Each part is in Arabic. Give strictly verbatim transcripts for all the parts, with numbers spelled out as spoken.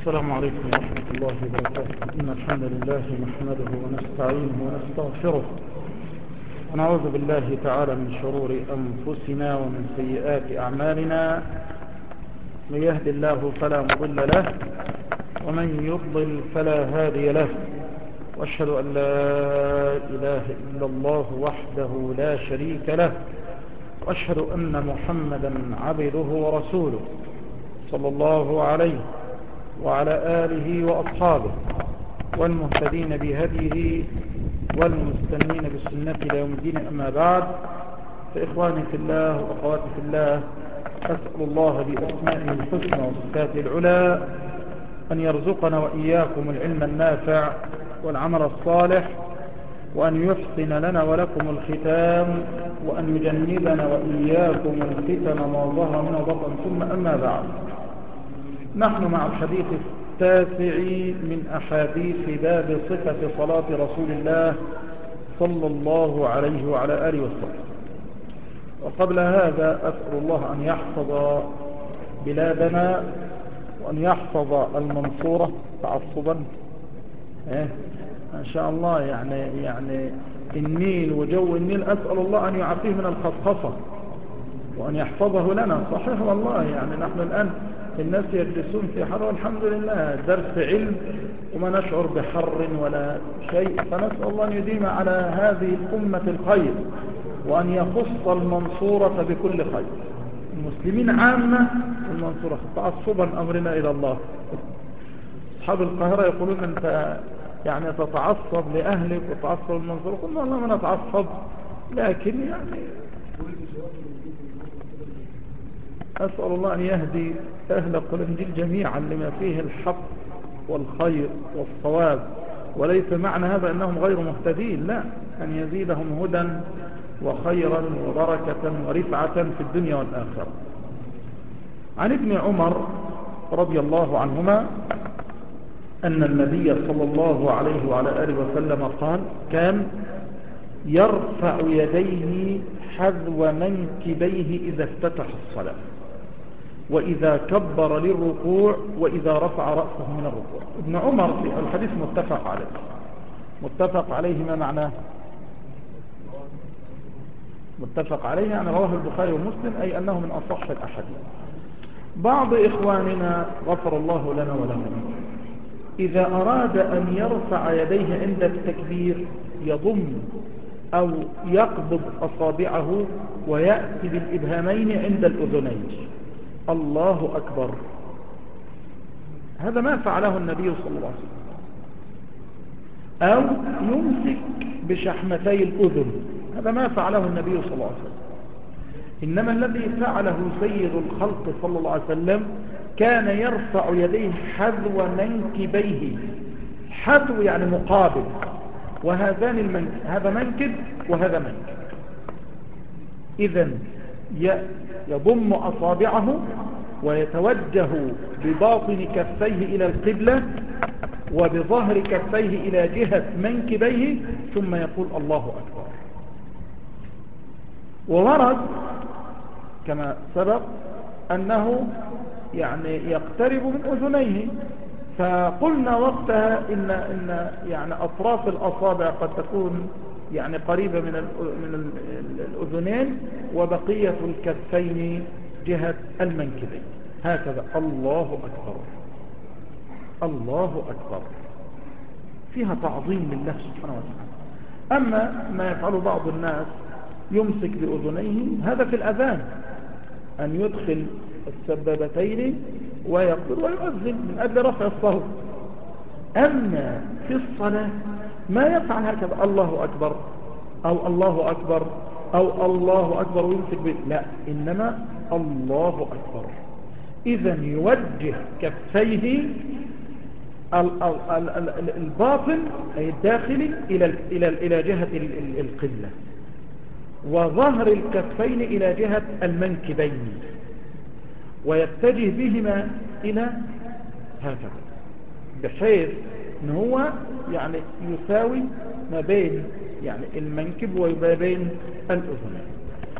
السلام عليكم ورحمة الله وبركاته. إن الحمد لله نحمده ونستعينه ونستغفره ونعوذ بالله تعالى من شرور أنفسنا ومن سيئات أعمالنا. من يهد الله فلا مضل له ومن يضلل فلا هادي له، وأشهد أن لا إله إلا الله وحده لا شريك له، وأشهد أن محمدا عبده ورسوله صلى الله عليه وعلى آله وأصحابه والمهتدين بهديه والمستنين بسنته ليوم الدين. أما بعد، فإخواني في الله وأخواتي في الله، أسأل الله بأسمائه الحسنى وصفاته العلى أن يرزقنا وإياكم العلم النافع والعمل الصالح، وأن يحسن لنا ولكم الختام، وأن يجنبنا وإياكم الفتن ما ظهر منه وبطن. ثم أما بعد، نحن مع الحديث التاسع من أحاديث باب صفة صلاة رسول الله صلى الله عليه وعلى آله وسلم. وقبل هذا أسأل الله أن يحفظ بلادنا وأن يحفظ المنصورة تعصبا إيه؟ ما شاء الله، يعني يعني النيل وجو النيل أسأل الله أن يعافيه من الخصخصة وأن يحفظه لنا. صحيح والله، يعني نحن الآن الناس يجلسون في حر والحمد لله درس علم وما نشعر بحر ولا شيء، فنسأل الله أن يديم على هذه الأمة الخير وأن يخص المنصورة بكل خير، المسلمين عامة المنصورة تعصبا أمرنا إلى الله. أصحاب القاهرة يقولون أنت يعني تتعصب لأهلك وتعصب المنصورة. قلنا والله ما نتعصب، لكن يعني أسأل الله أن يهدي أهل قلنجل جميعا لما فيه الحق والخير والصواب، وليس معنى هذا أنهم غير مهتدين، لا، أن يزيدهم هدى وخيرا وبركة ورفعة في الدنيا والآخرة. عن ابن عمر رضي الله عنهما أن النبي صلى الله عليه وعلى آله وسلم قال: كان يرفع يديه حذو منكبيه إذا افتتح الصلاة، وإذا كبر للركوع، وإذا رفع رأسه من الركوع. ابن عمر في الحديث متفق عليه. متفق عليه ما معناه؟ متفق عليه يعني رواه البخاري ومسلم، أي أنه من أصح الأحاديث. بعض إخواننا غفر الله لنا ولهم إذا أراد أن يرفع يديه عند التكبير يضم أو يقبض أصابعه ويأتي بالإبهامين عند الأذنين، الله أكبر. هذا ما فعله النبي صلى الله عليه وسلم. أو يمسك بشحمتي الأذن، هذا ما فعله النبي صلى الله عليه وسلم. إنما الذي فعله سيد الخلق صلى الله عليه وسلم كان يرفع يديه حذو منكبيه. حذو يعني مقابل، وهذان المنكب، هذا منكب وهذا منكب. إذن يضم أصابعه ويتوجه بباطن كفيه إلى القبلة وبظهر كفيه إلى جهة منكبيه، ثم يقول الله أكبر. وورد كما سبق أنه يعني يقترب من أذنيه، فقلنا وقتها إن, إن يعني أطراف الأصابع قد تكون يعني قريبة من من الأذنين، وبقية الكفين جهة المنكبين. هكذا الله أكبر الله أكبر، فيها تعظيم لله سبحانه وتعالى. أما ما يفعله بعض الناس يمسك بأذنيه، هذا في الأذان، أن يدخل السبابتين ويقبل ويؤذن من أجل رفع الصوت. أما في الصلاة ما يفعل هكذا الله أكبر أو الله أكبر أو الله أكبر ويمسك به، لا، إنما الله أكبر. إذن يوجه كفيه الباطن أي الداخلي إلى إلى جهة القبلة، وظهر الكفين إلى جهة المنكبين، ويتجه بهما إلى هكذا، بحيث ان هو يعني يساوي ما بين يعني المنكب وما بين الأذنين.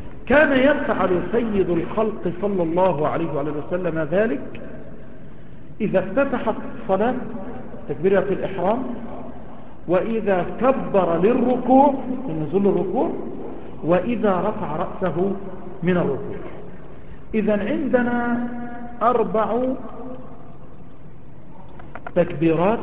كان يفعل سيد الخلق صلى الله عليه وسلم ذلك إذا افتتحت الصلاة تكبيرة الإحرام، وإذا كبر للركوع لنزول الركوع، وإذا رفع رأسه من الركوع. إذن عندنا أربع تكبيرات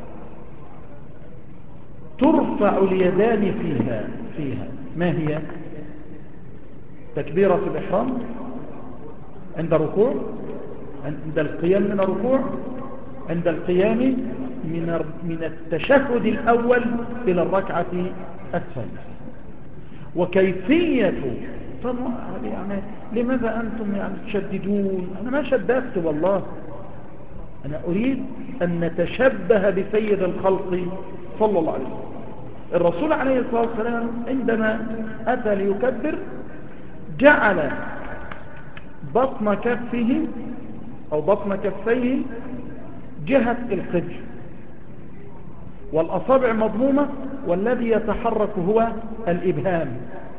ترفع اليدان فيها فيها ما هي؟ تكبيرة الإحرام عند الركوع، عند القيام من الركوع، عند القيام من من التشهد الأول إلى الركعة الثالثة. وكيفية يعني لماذا أنتم يعني تشددون؟ أنا ما شددت والله، أنا أريد أن نتشبه بسيد الخلق صلى الله عليه وسلم. الرسول عليه الصلاة والسلام عندما أتى ليكبر جعل بطن كفه أو بطن كفيه جهة القبل، والأصابع مضمومة، والذي يتحرك هو الإبهام،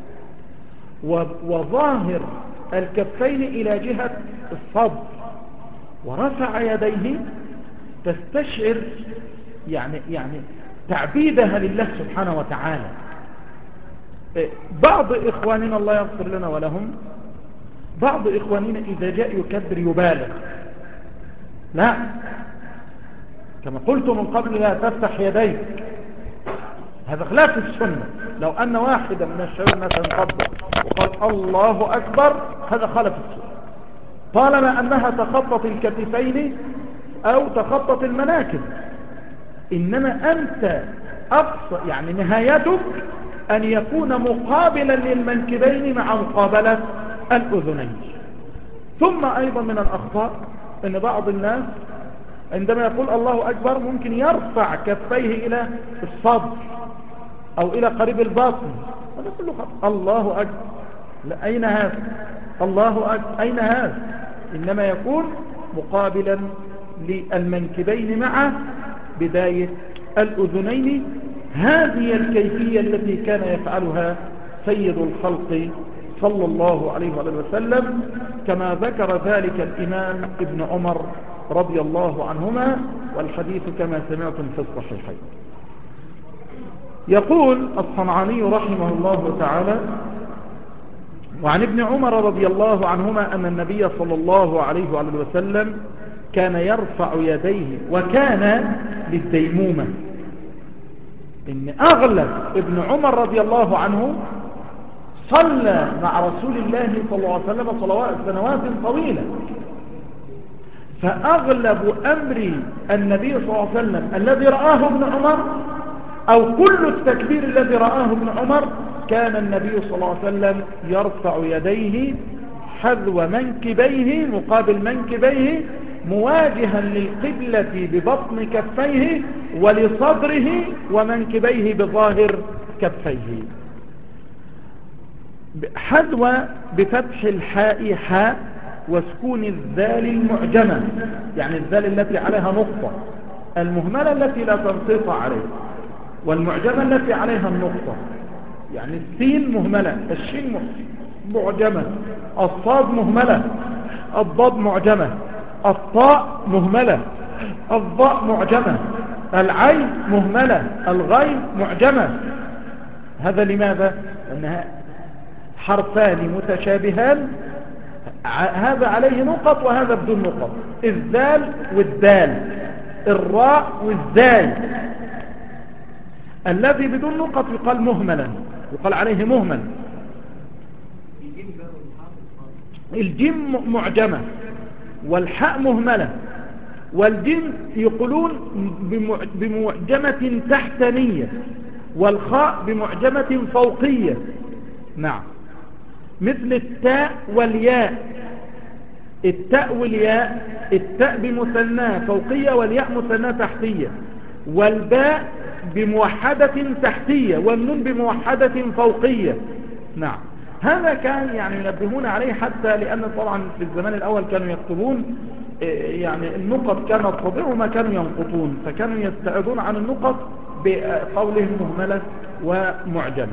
وظاهر الكفين إلى جهة الصدر، ورفع يديه تستشعر يعني يعني تعبيدها لله سبحانه وتعالى. بعض إخواننا الله يغفر لنا ولهم، بعض إخواننا إذا جاء يكبر يبالغ. لا، كما قلت من قبل لا تفتح يديك، هذا خلاف السنة. لو أن واحدا من الشباب مثلا قبل وقال الله أكبر، هذا خالف السنة، طالما أنها تخطط الكتفين أو تخطط المناكب. إنما أنت أقصى يعني نهايتك أن يكون مقابلا للمنكبين مع مقابلة الأذنين. ثم أيضا من الأخطاء أن بعض الناس عندما يقول الله أكبر ممكن يرفع كفيه إلى الصدر أو إلى قريب الباطن، هذا كله خطأ. الله أكبر، لا، أين هذا؟ الله أكبر، أين هذا؟ إنما يكون مقابلا للمنكبين مع بداية الأذنين. هذه الكيفية التي كان يفعلها سيد الخلق صلى الله عليه وسلم، كما ذكر ذلك الإمام ابن عمر رضي الله عنهما، والحديث كما سمعتم في الصحيحين. يقول الصنعاني رحمه الله تعالى: وعن ابن عمر رضي الله عنهما أن النبي صلى الله عليه وسلم كان يرفع يديه، وكان للديمومة. إن أغلب ابن عمر رضي الله عنه صلى مع رسول الله صلى الله عليه وسلم صلوات سنوات طويلة، فأغلب أمر النبي صلى الله عليه وسلم الذي رآه ابن عمر، أو كل التكبير الذي رآه ابن عمر، كان النبي صلى الله عليه وسلم يرفع يديه حذو منكبيه مقابل منكبيه، مواجها للقبلة ببطن كفيه، ولصدره ومنكبيه بظاهر كفيه. حذو بفتح الحاء حاء وسكون الذال المعجمة، يعني الذال التي عليها نقطة، المهملة التي لا تنقطع عليه، والمعجمة التي عليها النقطة. يعني السين مهملة، الشين معجمة، الصاد مهملة، الضاد معجمة، الطاء مهملة، الضاء معجمة، العين مهملة، الغين معجمة. هذا لماذا؟ لأنها حرفان متشابهان، هذا عليه نقط وهذا بدون نقط، الذال والدال، الراء والزاي. الذي بدون نقط يقال مهملا، يقال عليه مهمل. الجيم معجمة والحاء مهملة، والجيم يقولون بمعجمة تحتانية، والخاء بمعجمة فوقية. نعم، مثل التاء والياء، التاء والياء، التاء بمثنى فوقية والياء مثنى تحتية، والباء بموحدة تحتية والنون بموحدة فوقية. نعم، هذا كان يعني ينبهون عليه، حتى لأن طبعا في الزمان الأول كانوا يكتبون يعني النقط كانت تضيع وما كانوا ينقطون، فكانوا يستعيدون عن النقط بقولهم مهملة ومعجمة،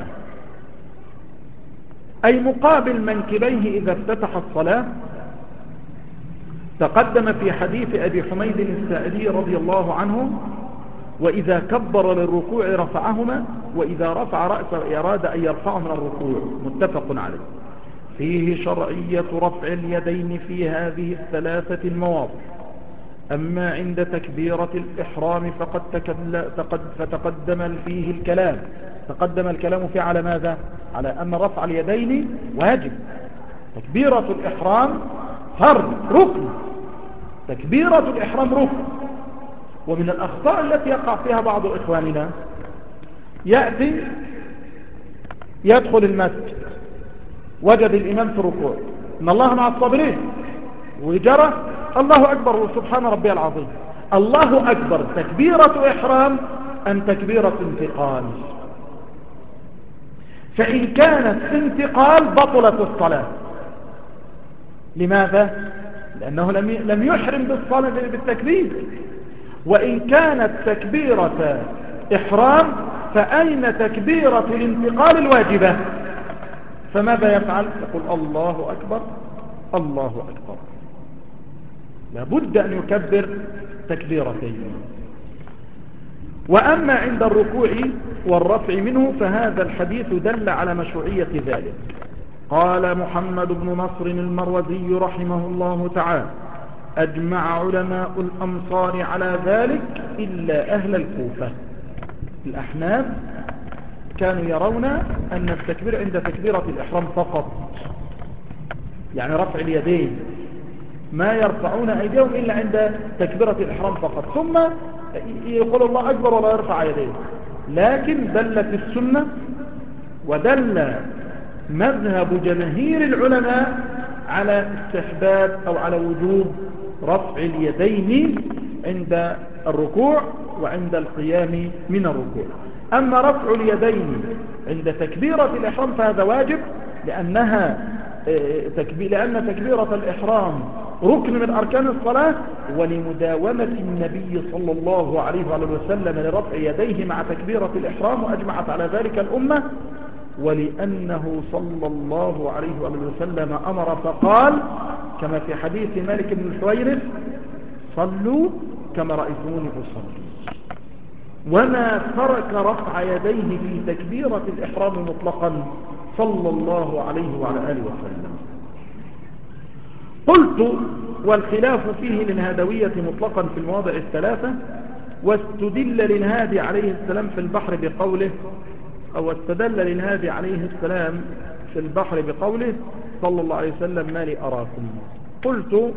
أي مقابل منكبيه إذا افتتح الصلاة. تقدم في حديث أبي حميد الساعدي رضي الله عنه: وإذا كبر للركوع رفعهما، وإذا رفع رأسه أراد أن يرفعه من الركوع. متفق عليه. فيه شرعية رفع اليدين في هذه الثلاثة المواضع. أما عند تكبيرة الإحرام فقد تقد فتقدم فيه الكلام تقدم الكلام فيه على ماذا؟ على أن رفع اليدين واجب. تكبيرة الإحرام فرض ركن، تكبيرة الإحرام ركن. ومن الأخطاء التي يقع فيها بعض إخواننا، يأتي يدخل المسجد وجد الإمام في الركوع إن الله مع الصابرين، وجرى الله أكبر سبحان ربي العظيم. الله أكبر تكبيرة إحرام أم تكبيرة انتقال؟ فإن كانت انتقال بطلت الصلاة. لماذا؟ لأنه لم يحرم بالصلاة بالتكبير. وإن كانت تكبيرة إحرام فأين تكبيرة الانتقال الواجبة؟ فماذا يفعل؟ يقول الله أكبر الله أكبر. لابد أن يكبر تكبيرتين. وأما عند الركوع والرفع منه فهذا الحديث دل على مشروعية ذلك. قال محمد بن نصر المروزي رحمه الله تعالى: أجمع علماء الأمصار على ذلك إلا أهل الكوفة. الأحناف كانوا يرون أن التكبير عند تكبيرة الإحرام فقط، يعني رفع اليدين، ما يرفعون أيديهم إلا عند تكبيرة الإحرام فقط، ثم يقول الله أكبر ولا يرفع يديه. لكن دلت السنة ودل مذهب جماهير العلماء على استحباب أو على وجوب رفع اليدين عند الركوع وعند القيام من الركوع. أما رفع اليدين عند تكبيرة الإحرام فهذا واجب، لأنها لأن تكبيرة الإحرام ركن من أركان الصلاة، ولمداومة النبي صلى الله عليه وسلم لرفع يديه مع تكبيرة الإحرام، وأجمعت على ذلك الأمة، ولأنه صلى الله عليه وسلم أمر فقال كما في حديث مالك بن الحويرث: صلوا كما رأيتموني أصلي. وما ترك رفع يديه في تكبيرة الإحرام مطلقا صلى الله عليه وعلى آله وسلم. قلت: والخلاف فيه للهادوية مطلقا في المواضع الثلاثة، واستدل للهادي عليه السلام في البحر بقوله أو استدل للهادي عليه السلام في البحر بقوله صلى الله عليه وسلم: ما لي أراكم. قلت: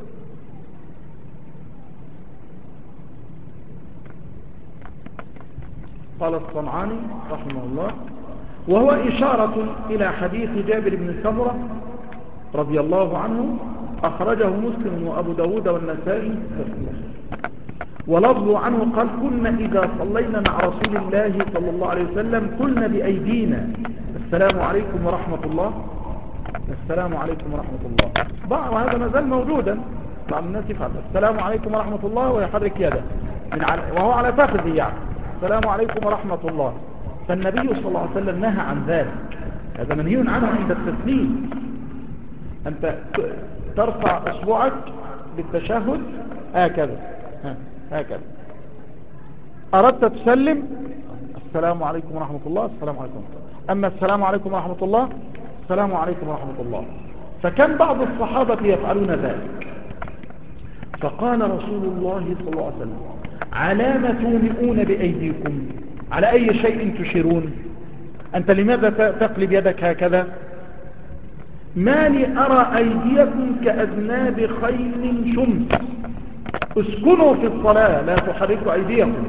قال الصنعاني رحمه الله: وهو إشارة إلى حديث جابر بن سمرة رضي الله عنه أخرجه مسلم وأبو داود والنسائي، ولفظ عنه قال: كنا إذا صلينا مع رسول الله صلى الله عليه وسلم قلنا بأيدينا: السلام عليكم ورحمة الله، السلام عليكم ورحمة الله. بعض هذا ما زال موجودا، بعض الناس يفعل السلام عليكم ورحمة الله ويحرك يده من على وهو على فخذه، يعني السلام عليكم ورحمة الله. فالنبي صلى الله عليه وسلم نهى عن ذلك، هذا منهي عنه عند التسليم. أنت ترفع أصبعك بالتشهد هكذا هكذا، أردت تسلم: السلام عليكم ورحمة الله، السلام عليكم ورحمة الله. أما السلام عليكم ورحمة الله، السلام عليكم ورحمة الله. فكان بعض الصحابة يفعلون ذلك، فقال رسول الله صلى الله عليه وسلم: على ما تومئون بأيديكم؟ على أي شيء تشيرون؟ أنت لماذا تقلب يدك هكذا؟ ما لي أرى أيديكم كأذناب خيل شمس. اسكنوا في الصلاة لا تحركوا أيديكم.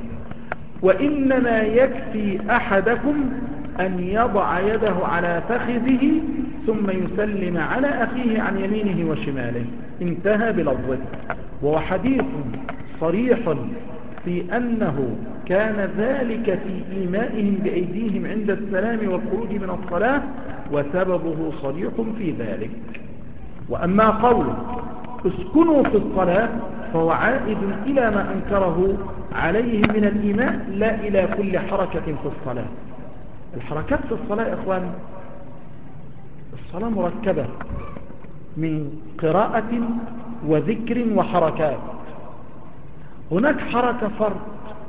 وإنما يكفي أحدكم أن يضع يده على فخذه ثم يسلم على أخيه عن يمينه وشماله. انتهى بلفظه. وهو حديث صريح في أنه كان ذلك في إيمائهم بأيديهم عند السلام والخروج من الصلاة، وسببه صريح في ذلك. وأما قوله اسكنوا في الصلاة فهو عائد إلى ما أنكره عليهم من الإيماء، لا إلى كل حركة في الصلاة. الحركات في الصلاة يا إخوان، الصلاة مركبة من قراءة وذكر وحركات. هناك حركة فرض،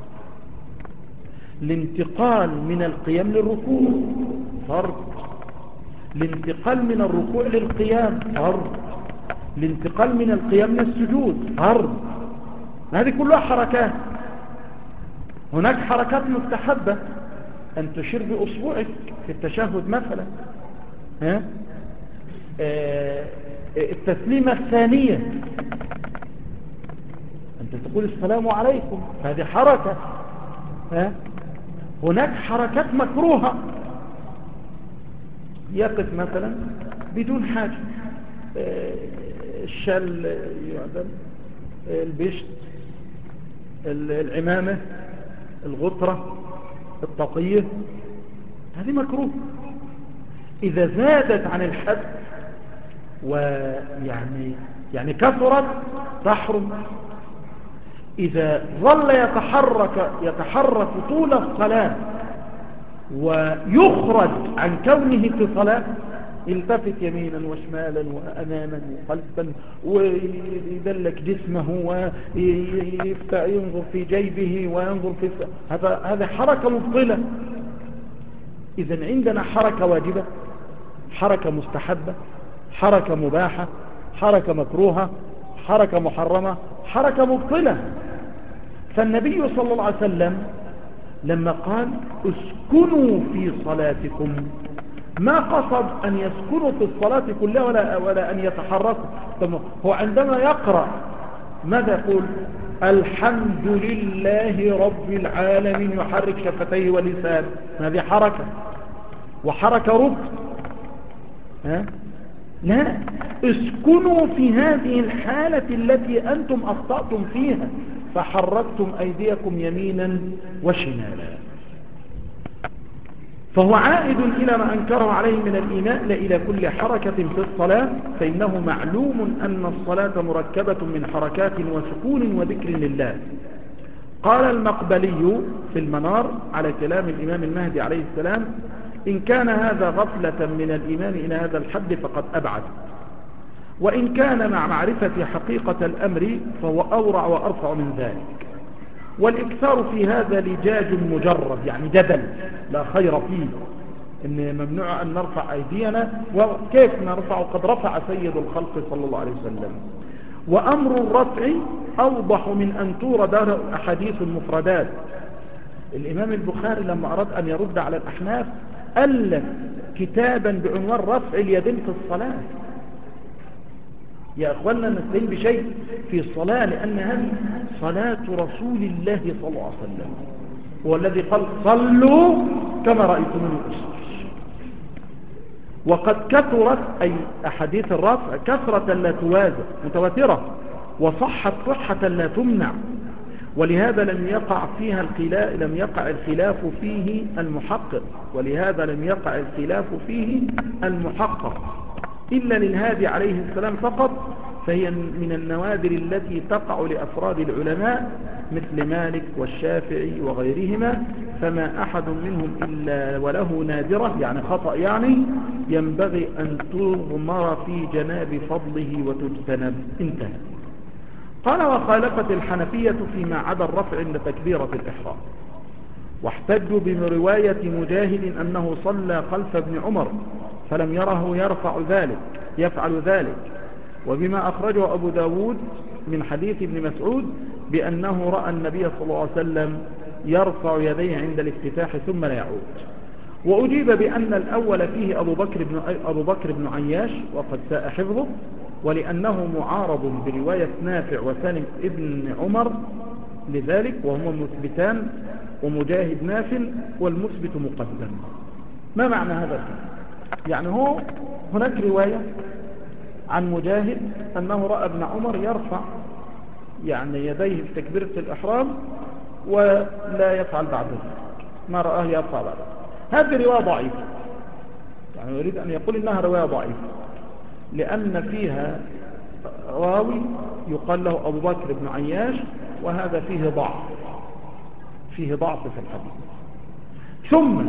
الانتقال من القيام للركوع فرض، الانتقال من الركوع للقيام فرض، الانتقال من القيام للسجود فرض. هذه كلها حركات. هناك حركات مستحبة، أن تشير بأصبعك في التشهد مثلا، ها؟ آه التسليمة الثانية أنت تقول السلام عليكم، هذه حركة. ها؟ هناك حركات مكروهة، يقف مثلا بدون حاجة، آه الشال يعدل، البشت، العمامة، الغطرة، الطاقية، هذه مكروه. إذا زادت عن الحد ويعني يعني كثرت تحرم. إذا ظل يتحرك يتحرك طول الصلاة ويخرج عن كونه في صلاة، يلتفت يمينا وشمالا وأماما وخلفا ويدلك جسمه وينظر في جيبه وينظر في هذا هذا حركة مبطلة. إذن عندنا حركة واجبة، حركة مستحبة، حركة مباحة، حركة مكروهة، حركة محرمة، حركة مبطلة. فالنبي صلى الله عليه وسلم لما قال اسكنوا في صلاتكم ما قصد أن يسكنوا في الصلاة كلها ولا, ولا أن يتحركوا. هو عندما يقرأ ماذا يقول؟ الحمد لله رب العالمين، يحرك شفتيه ولسانه، هذه حركة وحركة ركن. ها؟ لا، اسكنوا في هذه الحالة التي أنتم أخطأتم فيها فحركتم أيديكم يمينا وشمالا. فهو عائد إلى ما أنكره عليه من الإيماء لا إلى كل حركة في الصلاة، فإنه معلوم أن الصلاة مركبة من حركات وسكون وذكر لله. قال المقبلي في المنار على كلام الإمام المهدي عليه السلام: إن كان هذا غفلة من الإيمان إلى هذا الحد فقد أبعد، وإن كان مع معرفة حقيقة الأمر فهو أورع وأرفع من ذلك. والإكثار في هذا لجاج مجرد، يعني جدل لا خير فيه، إن ممنوع أن نرفع أيدينا، وكيف نرفع قد رفع سيد الخلق صلى الله عليه وسلم. وأمر الرفع أوضح من أن تورد أحاديث المفردات. الإمام البخاري لما أراد أن يرد على الأحناف ألف كتابا بعنوان رفع اليدين في الصلاة. يا أخوانا نستعين بشيء في الصلاة، لأن هذه صلاة رسول الله صلى الله عليه وسلم، هو الذي قال صلوا كما رأيتموني أصلي. وقد كثرت أي أحاديث الرفع كثرة لا توازى متواترة، وصحت صحة لا تمنع، ولهذا لم يقع فيها الخلاف لم يقع الخلاف فيه المحقق ولهذا لم يقع الخلاف فيه المحقق إلا للهادي عليه السلام فقط، فهي من النوادر التي تقع لأفراد العلماء مثل مالك والشافعي وغيرهما، فما أحد منهم إلا وله نادرة يعني خطأ يعني ينبغي أن تغمر في جناب فضله وتجتنب. انتهى. قال: وخالفت الحنفية فيما عدا الرفع عند تكبيرة الإحرام، واحتجوا برواية مجاهد أنه صلى خلف ابن عمر فلم يره يرفع ذلك يفعل ذلك، وبما أخرجه أبو داود من حديث ابن مسعود بأنه رأى النبي صلى الله عليه وسلم يرفع يديه عند الافتتاح ثم لا يعود. وأجيب بأن الأول فيه أبو بكر بن, أبو بكر بن عياش وقد ساء حفظه، ولأنه معارض برواية نافع وسالم ابن عمر لذلك، وهما مثبتان ومجاهد ناف والمثبت مقدم. ما معنى هذا الكلام؟ يعني هو هناك رواية عن مجاهد أنه رأى ابن عمر يرفع يعني يديه في تكبيرة الإحرام ولا يفعل بعد ذلك، ما رآه يرفع بعد ذلك. هذه رواية ضعيفة، يعني يريد أن يقول إنها رواية ضعيفة لأن فيها راوي يقال له أبو بكر بن عياش، وهذا فيه ضعف فيه ضعف في الحديث. ثم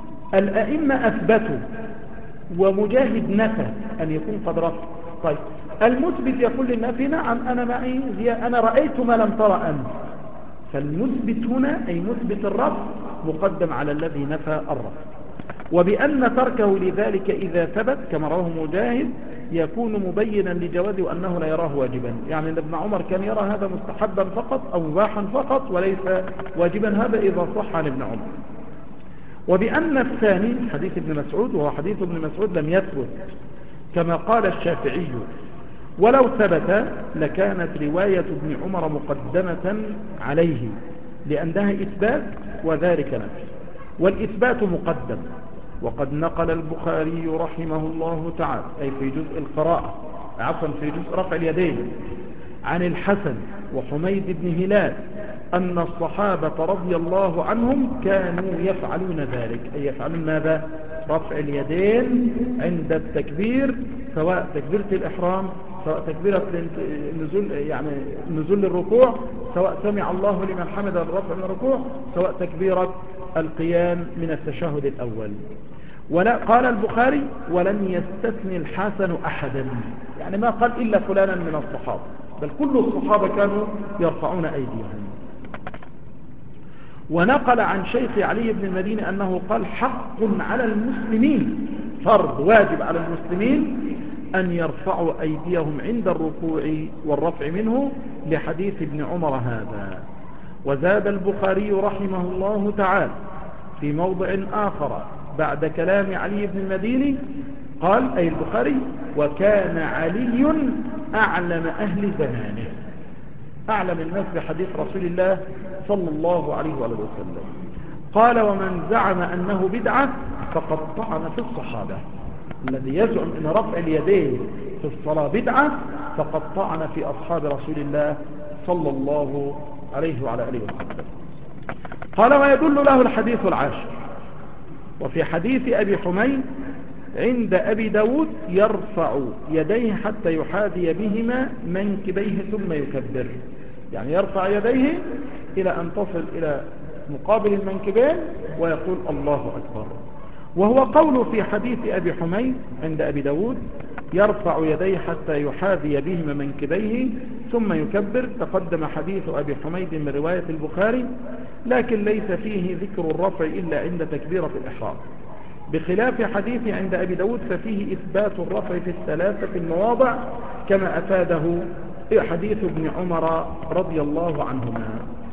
الأئمة أثبتوا ومجاهد نفى أن يكون قد رفع. طيب المثبت يقول للنافي نعم أنا معي أنا رأيت ما لم ترى أنت. فالمثبت هنا أي مثبت الرفع مقدم على الذي نفى الرفع. وبأن تركه لذلك إذا ثبت كما رواه مجاهد يكون مبينا لجوازه وأنه لا يراه واجبا. يعني ابن عمر كان يرى هذا مستحبا فقط أو مباحا فقط وليس واجبا، هذا إذا صح عن ابن عمر. وبأن الثاني حديث ابن مسعود، وهو حديث ابن مسعود لم يثبت كما قال الشافعي، ولو ثبت لكانت رواية ابن عمر مقدمة عليه لأنها إثبات وذلك نفي، والإثبات مقدم. وقد نقل البخاري رحمه الله تعالى أي في جزء القراءة عفوا في جزء رفع اليدين عن الحسن وحميد بن هلال أن الصحابة رضي الله عنهم كانوا يفعلون ذلك، أي يفعلون ماذا؟ رفع اليدين عند التكبير، سواء تكبيرة الإحرام سواء تكبيرة النزول يعني نزول للركوع، سواء سمع الله لمن حمد الرفع من الركوع، سواء تكبيرة القيام من التشهد الأول. ولا قال البخاري ولم يستثني الحسن أحدا، يعني ما قال إلا فلانا من الصحابة، بل كل الصحابة كانوا يرفعون أيديهم. ونقل عن شيخ علي بن المديني أنه قال حق على المسلمين، فرض واجب على المسلمين أن يرفعوا أيديهم عند الركوع والرفع منه لحديث ابن عمر هذا. وزاد البخاري رحمه الله تعالى في موضع آخر بعد كلام علي بن المديني قال أي البخاري وكان علي أعلم أهل زمانه، أعلم الناس بحديث رسول الله صلى الله عليه وسلم. قال ومن زعم أنه بدعة فقد طعن في الصحابة، الذي يزعم أن رفع اليدين في الصلاة بدعة فقد طعن في أصحاب رسول الله صلى الله عليه وعلى آله وسلم. قال ويدل له الحديث العاشر وفي حديث أبي حميد عند أبي داود يرفع يديه حتى يحاذي بهما منكبيه ثم يكبر، يعني يرفع يديه إلى أن تصل إلى مقابل المنكبين ويقول الله أكبر. وهو قول في حديث أبي حميد عند أبي داود يرفع يديه حتى يحاذي بهما منكبيه ثم يكبر. تقدم حديث أبي حميد من رواية البخاري لكن ليس فيه ذكر الرفع إلا عند تكبيرة الإحرام، بخلاف حديث عند أبي داود ففيه إثبات الرفع في الثلاثة المواضع كما أفاده حديث ابن عمر رضي الله عنهما.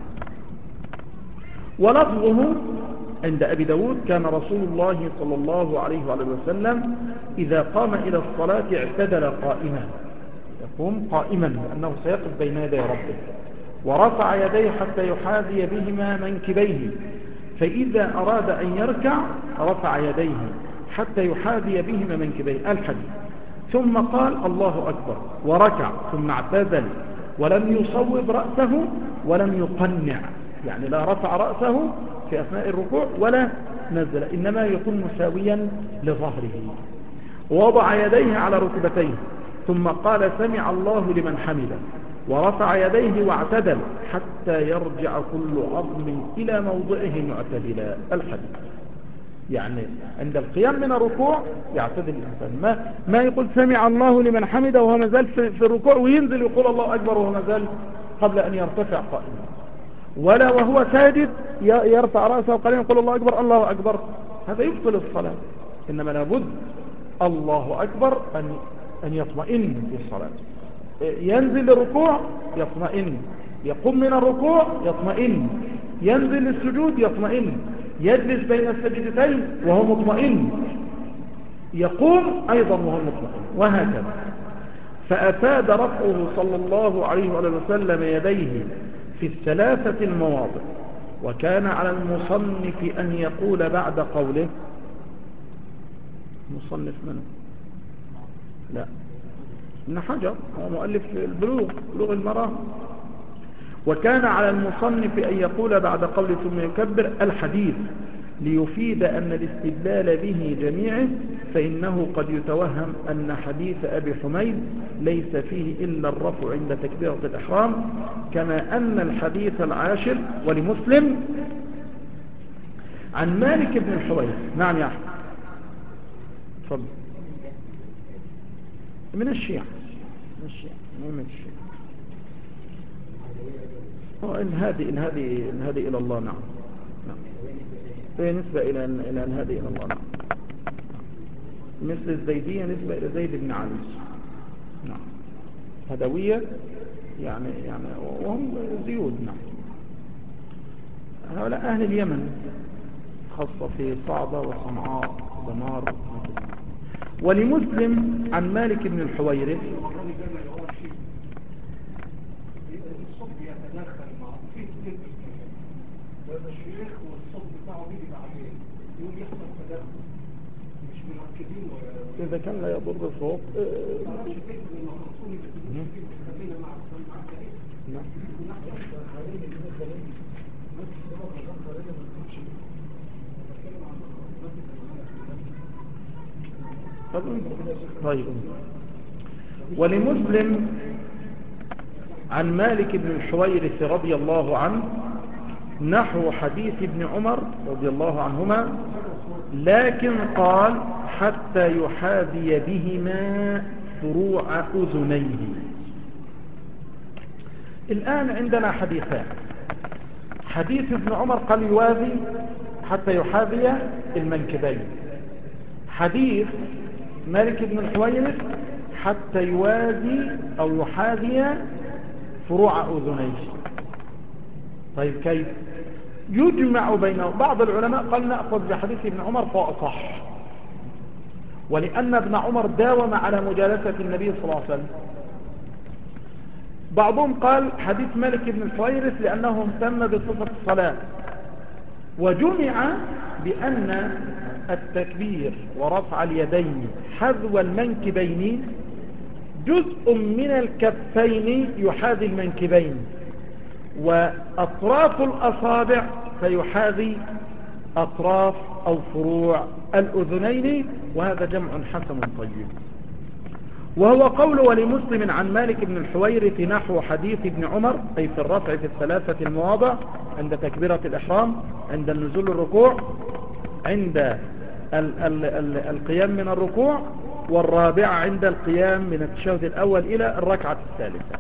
ولفظه عند أبي داود كان رسول الله صلى الله عليه وسلم إذا قام إلى الصلاة اعتدل قائما، يقوم قائما لأنه سيقف بين يدي ربه، ورفع يديه حتى يحاذي بهما منكبيه، فإذا أراد أن يركع رفع يديه حتى يحاذي بهما منكبيه الحديث، ثم قال الله أكبر وركع ثم اعتدل ولم يصوب رأسه ولم يقنع، يعني لا رفع رأسه في أثناء الركوع ولا نزل، إنما يكون مساويا لظهره، ووضع يديه على ركبتيه ثم قال سمع الله لمن حمده ورفع يديه واعتدل حتى يرجع كل عظم إلى موضعه معتدلا الحديث. يعني عند القيام من الركوع يعتدل الإنسان، ما, ما يقول سمع الله لمن حمده وهو مازال في, في الركوع وينزل يقول الله أكبر وهو مازال قبل أن يرتفع قائما، ولا وهو ساجد يرفع رأسه قليلا يقول الله أكبر الله أكبر، هذا يبطل الصلاة. إنما لابد الله أكبر أن, أن يطمئن في الصلاة، ينزل للركوع يطمئن، يقوم من الركوع يطمئن، ينزل للسجود يطمئن، يجلس بين السجدتين وهو مطمئن، يقوم أيضا وهو مطمئن، وهكذا. فأفاد رفعه صلى الله عليه وسلم يديه في الثلاثة المواضع. وكان على المصنف أن يقول بعد قوله مصنف منه لا ابن حجر هو مؤلف البلوغ بلوغ المرام. وكان على المصنف أن يقول بعد قوله ثم يكبر الحديث ليفيد أن الاستدلال به جميعه، فإنه قد يتوهم أن حديث أبي حميد ليس فيه إلا الرفع عند تكبيرة الإحرام، كما أن الحديث العاشر ولمسلم عن مالك بن الحويرث. نعم يا أحمد تفضل. من الشيعة مش يعني مش الهادي الهادي الهادي إلى الله. نعم نعم هي نسبة إلى إلى الهادي إلى الله. نعم مثل الزيدية نسبة إلى زيد بن علي. نعم هدوية يعني يعني وهم زيود. نعم هؤلاء أهل اليمن خاصة في صعدة وصنعاء ودمار. ولمسلم عن مالك بن الحويرث الشيخ والصوت بتاعه بيجي بعدين يقول يحصل تدخل مش مركزين. إذا كان لا يضر الصوت طيب. ولمسلم عن مالك بن الحويرث رضي الله عنه نحو حديث ابن عمر رضي الله عنهما، لكن قال حتى يحاذي بهما فروع أذنيه. الآن عندنا حديثان. حديث ابن عمر قال يوازي حتى يحاذي المنكبين. حديث مالك بن الحويرث حتى يوازي أو يحاذي فروع أذنيه. طيب كيف يجمع بينهم؟ بعض العلماء قال نأخذ بحديث ابن عمر فأصح، ولأن ابن عمر داوم على مجالسة النبي صلى الله عليه وسلم. بعضهم قال حديث مالك بن الحويرث لأنه اهتم بصفة الصلاة، وجمع بأن التكبير ورفع اليدين حذو المنكبين جزء من الكفين يحاذي المنكبين، وأطراف الأصابع فيحاذي أطراف أو فروع الأذنين، وهذا جمع حسن طيب. وهو قول ولمسلم عن مالك بن الحويرث نحو حديث ابن عمر، أي في الرفع في الثلاثة المواضع: عند تكبيرة الإحرام، عند النزول الركوع، عند ال ال ال القيام من الركوع، والرابعة عند القيام من التشهد الأول إلى الركعة الثالثة.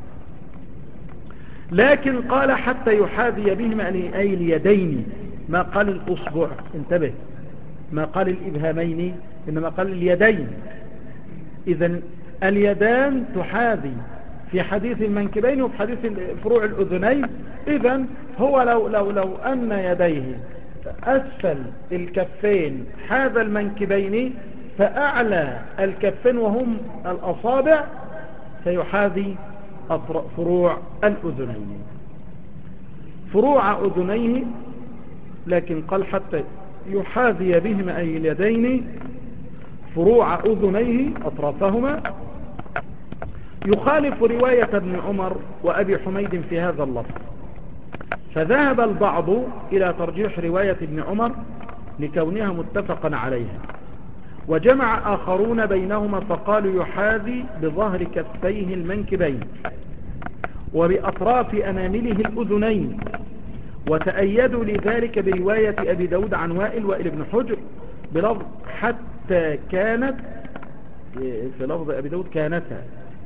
لكن قال حتى يحاذي بهما أي اليدين، ما قال الأصبع، انتبه، ما قال الإبهامين، إنما قال اليدين. إذن اليدان تحاذي في حديث المنكبين وفي حديث فروع الأذنين. إذن هو لو, لو, لو أن يديه أسفل الكفين هذا المنكبين، فأعلى الكفين وهم الأصابع سيحاذي فروع الأذنين فروع أذنيه. لكن قال حتى يحاذي بهما أي اليدين فروع أذنيه أطرافهما، يخالف رواية ابن عمر وأبي حميد في هذا اللفظ. فذهب البعض إلى ترجيح رواية ابن عمر لكونها متفقا عليها، وجمع آخرون بينهما فقالوا يحاذي بظهر كفيه المنكبين وبأطراف أنامله الأذنين، وتأيدوا لذلك برواية أبي داود عن وائل وائل بن حجر بلفظ حتى كانت، في لفظ أبي داود كانتا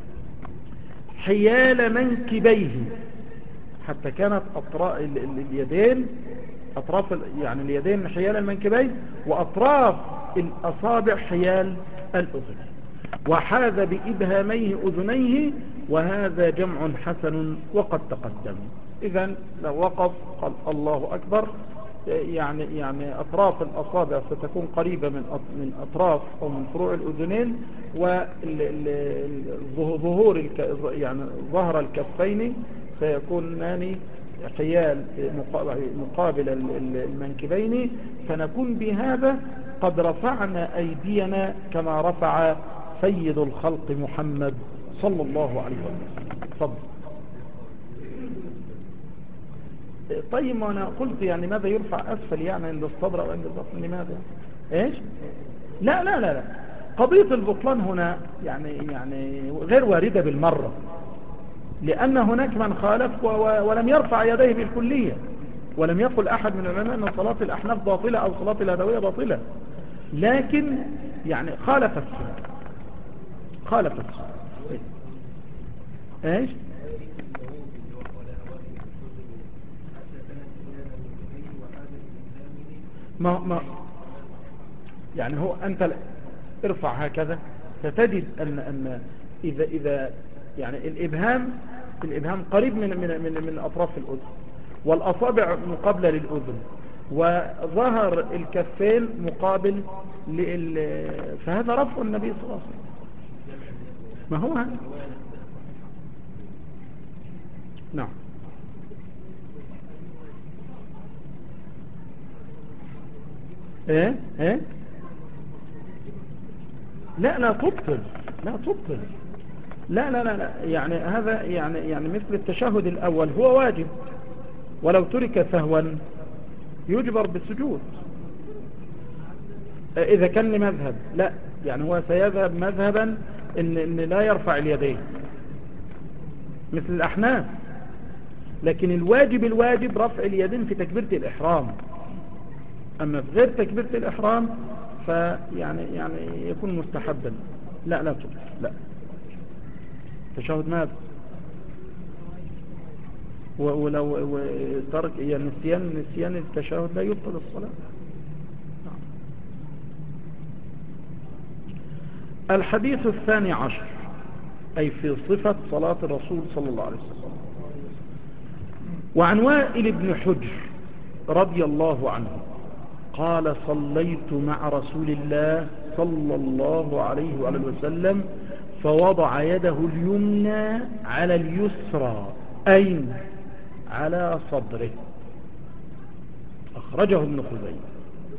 حيال منكبيه، حتى كانت أطراف اليدين أطراف يعني اليدين حيال المنكبين وأطراف الأصابع حيال الأذن، وحاذ بإبهاميه أذنيه، وهذا جمع حسن وقد تقدم. إذن لو وقف قال الله أكبر، يعني يعني أطراف الأصابع ستكون قريبة من من أطراف أو من فروع الأذنين، وظهور يعني ظهر الكفين سيكونان حيال مقابل المنكبين، فنكون بهذا قد رفعنا أيدينا كما رفع سيد الخلق محمد صلى الله عليه وسلم. تفضل. طيب ما أنا قلت يعني ماذا يرفع أسفل يعني عند الصدر أو عند البطن؟ لماذا؟ إيش؟ لا لا لا لا قضية البطلان هنا يعني يعني غير واردة بالمرة، لأن هناك من خالف ولم يرفع يديه بالكلية، ولم يقل أحد من العلماء أن صلاة الأحناف باطلة أو صلاة الهدوية باطلة، لكن يعني خالف السنة خالف السنة ايش ما ما يعني هو أنت ل- ارفع هكذا ستجد أن أن إذا إذا يعني الإبهام الإبهام قريب من من من من أطراف الأذن، والأصابع مقابلة للأذن، وظهر الكفين مقابل لل... فهذا رفع النبي صلى الله عليه وسلم. ما هو هذا؟ نعم. ايه ايه لا لا تبطل، لا تبطل، لا لا لا لا يعني هذا يعني يعني مثل التشهد الأول هو واجب، ولو ترك سهوا يجبر بالسجود إذا كان لمذهب. لا يعني هو سيذهب مذهبا إن, إن لا يرفع اليدين مثل الأحناف، لكن الواجب الواجب رفع اليدين في تكبيرة الإحرام، أما في غير تكبيرة الإحرام فيعني يعني يكون مستحبا. لا لا تبطل، لا تشهد ماذا ولو ترك يعني نسيان نسيان التشهد لا يبطل الصلاة. الحديث الثاني عشر أي في صفة صلاة الرسول صلى الله عليه وسلم. وعن وائل بن حجر رضي الله عنه قال صليت مع رسول الله صلى الله عليه وآله وسلم فوضع يده اليمنى على اليسرى أين على صدره، أخرجه ابن خزيمة.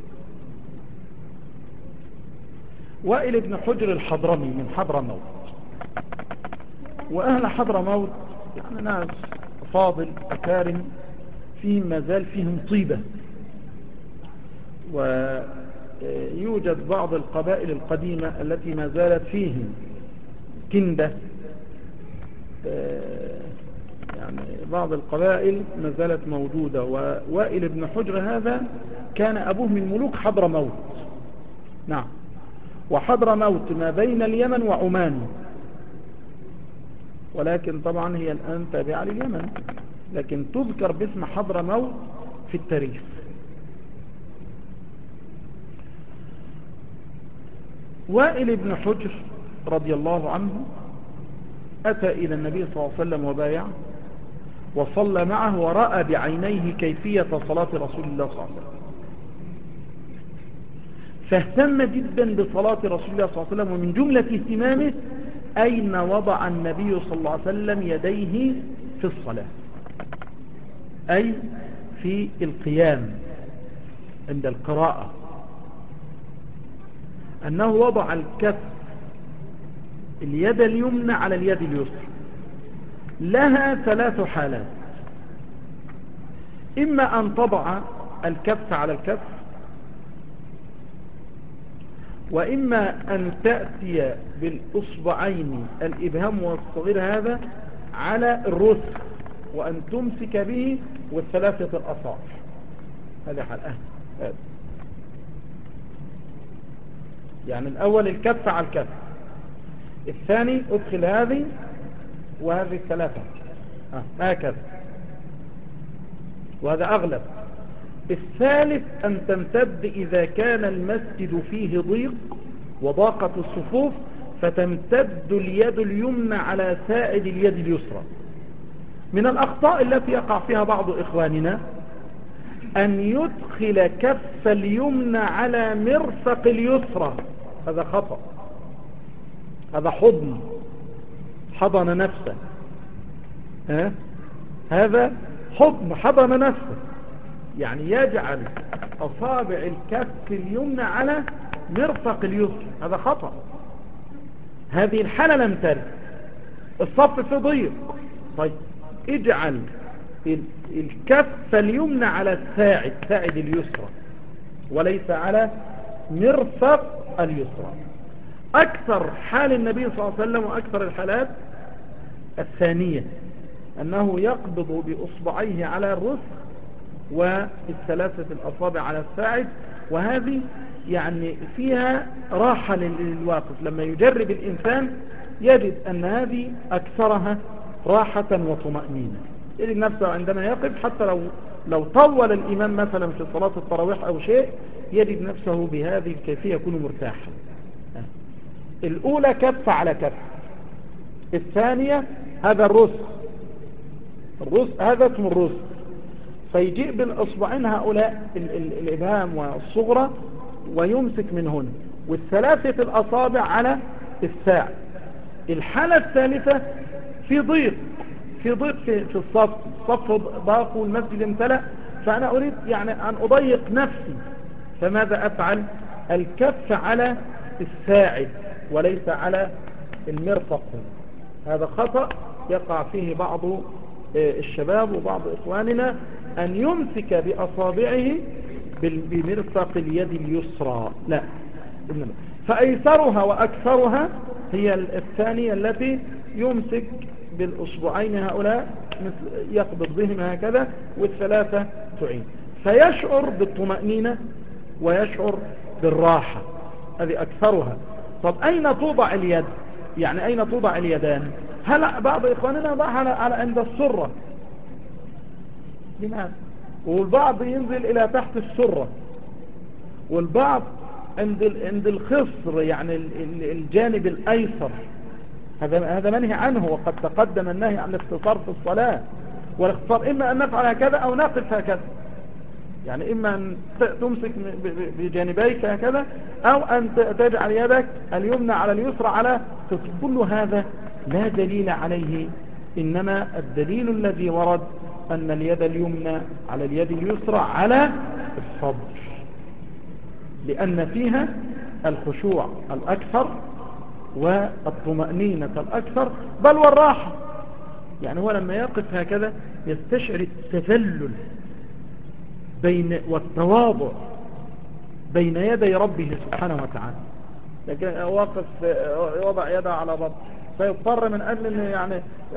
وائل بن حجر الحضرمي من حضرموت، وأهل حضرموت يعني ناس فاضل أكارم فيهم ما زال فيهم طيبة، ويوجد بعض القبائل القديمة التي ما زالت فيهم كندة، يعني بعض القبائل ما زالت موجودة. ووائل بن حجر هذا كان أبوه من ملوك حضرموت. نعم. وحضرموت ما بين اليمن وعمان، ولكن طبعا هي الآن تابعة لليمن، لكن تذكر باسم حضرموت في التاريخ. وائل بن حجر رضي الله عنه أتى إلى النبي صلى الله عليه وسلم وبايعه وصلى معه ورأى بعينيه كيفية صلاة رسول الله صلى الله عليه وسلم، فاهتم جدا بصلاة رسول الله صلى الله عليه وسلم. ومن جملة اهتمامه أين وضع النبي صلى الله عليه وسلم يديه في الصلاة، أي في القيام عند القراءة، أنه وضع الكف اليد اليمنى على اليد اليسرى. لها ثلاث حالات: إما أن تضع الكف على الكف، وإما أن تأتي بالأصبعين الإبهام والصغير هذا على الرسغ وأن تمسك به والثلاثة الأصابع. هذه حالة أه. يعني الأول الكف على الكف، الثاني أدخل هذه وهذه الثلاثة هكذا، وهذا أغلب. الثالث أن تمتد إذا كان المسجد فيه ضيق وضاقت الصفوف، فتمتد اليد اليمنى على سائد اليد اليسرى. من الأخطاء التي يقع فيها بعض إخواننا أن يدخل كف اليمنى على مرفق اليسرى، هذا خطأ، هذا حضن، حضن نفسه، ها؟ هذا حضن، حضن نفسه، يعني يجعل أصابع الكف اليمنى على مرفق اليسرى، هذا خطأ. هذه الحالة لم ترد، الصف في ضيق، طيب اجعل الكف اليمنى على الساعد، ساعد اليسرى، وليس على مرفق اليسرى. أكثر حال النبي صلى الله عليه وسلم وأكثر الحالات الثانية أنه يقبض بأصبعيه على الرسغ والثلاثة الأصابع على الساعد، وهذه يعني فيها راحة للواقف. لما يجرب الإنسان يجد أن هذه أكثرها راحة وطمأنينة. يجد نفسه عندما يقف حتى لو لو طول الإمام مثلا في صلاة التراويح أو شيء يجد نفسه بهذه الكيفية يكون مرتاحا. الأولى كف على كف، الثانية هذا الرسل الرسل هذا اسم الرسل، فيجيء بالأصبعين هؤلاء الإبهام والصغرى ويمسك منهن، والثلاثة الأصابع على الساعد. الحالة الثالثة في ضيق في ضيق في, في الصف الصف ضاق والمسجد امتلأ، فأنا أريد يعني أن أضيق نفسي، فماذا أفعل؟ الكف على الساعد وليس على المرفق. هذا خطأ يقع فيه بعض الشباب وبعض إخواننا، أن يمسك بأصابعه بمرفق اليد اليسرى، لا. فأيسرها وأكثرها هي الثانية التي يمسك بالأصبعين هؤلاء مثل يقبض بهم هكذا، والثلاثة تعين، فيشعر بالطمأنينة ويشعر بالراحة. هذه أكثرها. طب أين توضع اليد؟ يعني أين توضع اليدان؟ هل بعض إخواننا ضعها على, على عند السرة، لماذا؟ والبعض ينزل إلى تحت السرة، والبعض عند عند الخصر، يعني الجانب الأيسر. هذا هذا منهي عنه، وقد تقدم النهي عن الاختصار في الصلاة. والاختصار إما أن نفعل هكذا أو نقف هكذا، يعني إما أن تمسك بجانبيك هكذا أو أن تجعل يدك اليمنى على اليسرى على خصر. كل هذا لا دليل عليه، إنما الدليل الذي ورد أن اليد اليمنى على اليد اليسرى على الصدر، لأن فيها الخشوع الأكثر والطمأنينة الأكثر، بل والراحة. يعني هو لما يقف هكذا يستشعر التذلل بين والتواضع بين يدي ربه سبحانه وتعالى. لكن واقف يوضع يده على بطن، فيضطر من أجل أن يعني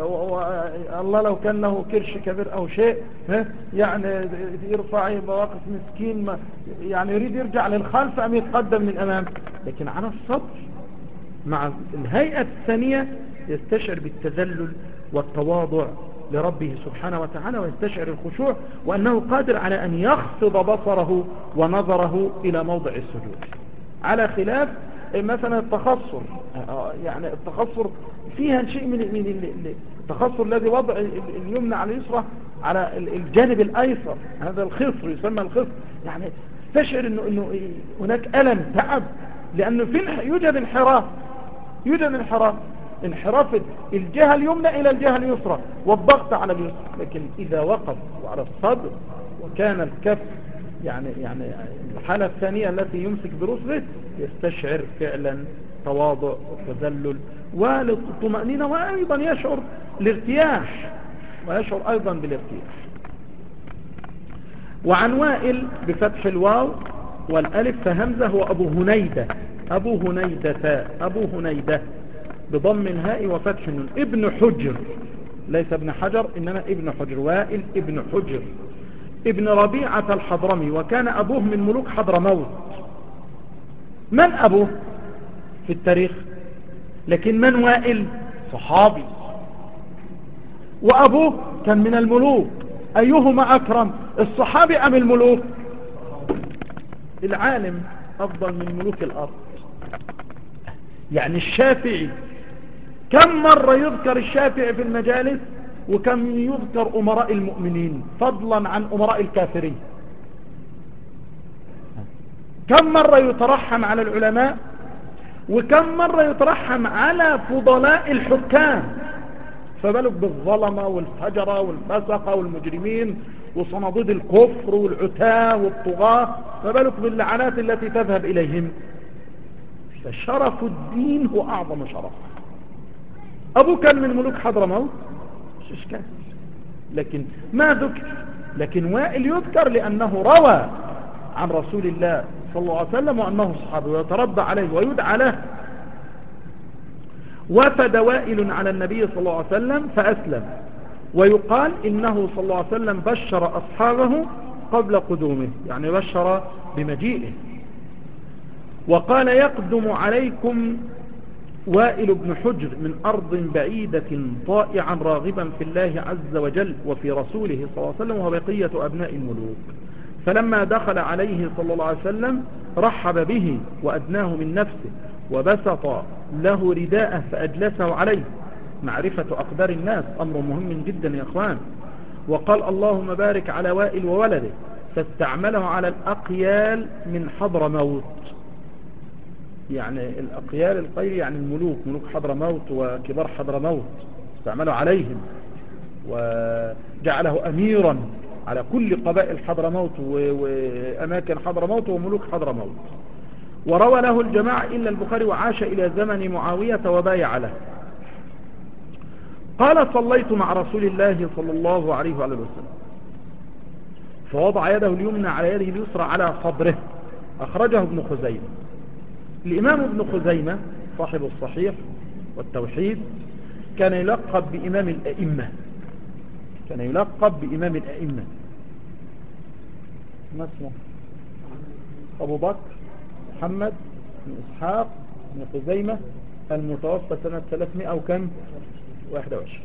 الله لو كان له كرش كبير أو شيء يعني يرفع مواقف مسكين، يعني يريد يرجع للخلف أم يتقدم للأمام. لكن على الصدر مع الهيئة الثانية يستشعر بالتذلل والتواضع لربه سبحانه وتعالى، ويستشعر الخشوع وأنه قادر على أن يخفض بصره ونظره إلى موضع السجود، على خلاف مثلا التخصر. يعني التخصر فيها شيء من من التخصر الذي وضع اليمنى على اليسرى على الجانب الأيسر، هذا الخصر يسمى الخصر. يعني استشعر إنه إنه هناك ألم تعب، لأنه في يوجد انحراف يوجد انحراف انحراف الجهة اليمنى إلى الجهة اليسرى والضغط على اليسرى. لكن إذا وقف على الصدر وكان الكف يعني يعني الحالة الثانية التي يمسك برسله، يستشعر فعلا تواضع وتذلل والطمأنينة، وأيضا يشعر الارتياح ويشعر أيضا بالارتياح. وعن وائل بفتح الواو والألف فهمزة هو أبو هنيدة أبو هنيدة أبو هنيدة بضم الهاء وفتح النون، ابن حجر، ليس ابن حجر إنما ابن حجر، وائل ابن حجر ابن ربيعة الحضرمي، وكان أبوه من ملوك حضرموت. من أبوه في التاريخ؟ لكن من وائل؟ صحابي، وأبوه كان من الملوك. أيهما أكرم، الصحابي أم الملوك؟ العالم أفضل من ملوك الأرض. يعني الشافعي كم مرة يذكر الشافعي في المجالس، وكم يذكر أمراء المؤمنين فضلا عن أمراء الكافرين. كم مرة يترحم على العلماء، وكم مرة يترحم على فضلاء الحكام، فبالك بالظلمة والفجرة والفسقة والمجرمين وصناديد الكفر والعتاة والطغاة، فبالك باللعنات التي تذهب إليهم. فشرف الدين هو أعظم شرف. أبو كان من ملوك حضرموت مش إشكال، لكن ما ذكر. لكن وائل يذكر لأنه روى عن رسول الله صلى الله عليه وسلم وأنه صحابي ويترضى عليه ويدعى له. وفد وائل على النبي صلى الله عليه وسلم فأسلم، ويقال إنه صلى الله عليه وسلم بشر أصحابه قبل قدومه، يعني بشر بمجيئه، وقال يقدم عليكم وائل بن حجر من أرض بعيدة طائعا راغبا في الله عز وجل وفي رسوله صلى الله عليه وسلم وبقية أبناء الملوك. فلما دخل عليه صلى الله عليه وسلم رحب به وأدناه من نفسه وبسط له رداءه فأجلسه عليه. معرفة أقدار الناس أمر مهم جدا يا أخوان. وقال اللهم بارك على وائل وولده، فاستعمله على الأقيال من حضر موت. يعني الأقيال القيل يعني الملوك، ملوك حضر موت وكبار حضر موت، استعمله عليهم وجعله أميرا على كل قبائل حضر موت وأماكن حضر موت وملوك حضر موت. وروى له الجماعة إلا البخاري وعاش إلى زمن معاوية وبايع له. قال صليت مع رسول الله صلى الله عليه وآله وسلم فوضع يده اليمنى على يده اليسرى على صدره. أخرجه ابن خزيمة. الإمام ابن خزيمة صاحب الصحيح والتوحيد كان يلقب بإمام الأئمة، كان يلقب بإمام الأئمة. ما اسمه؟ أبو بكر محمد بن إسحاق بن خزيمة المتوفى سنة ثلاثمائة وكم واحد وعشرين.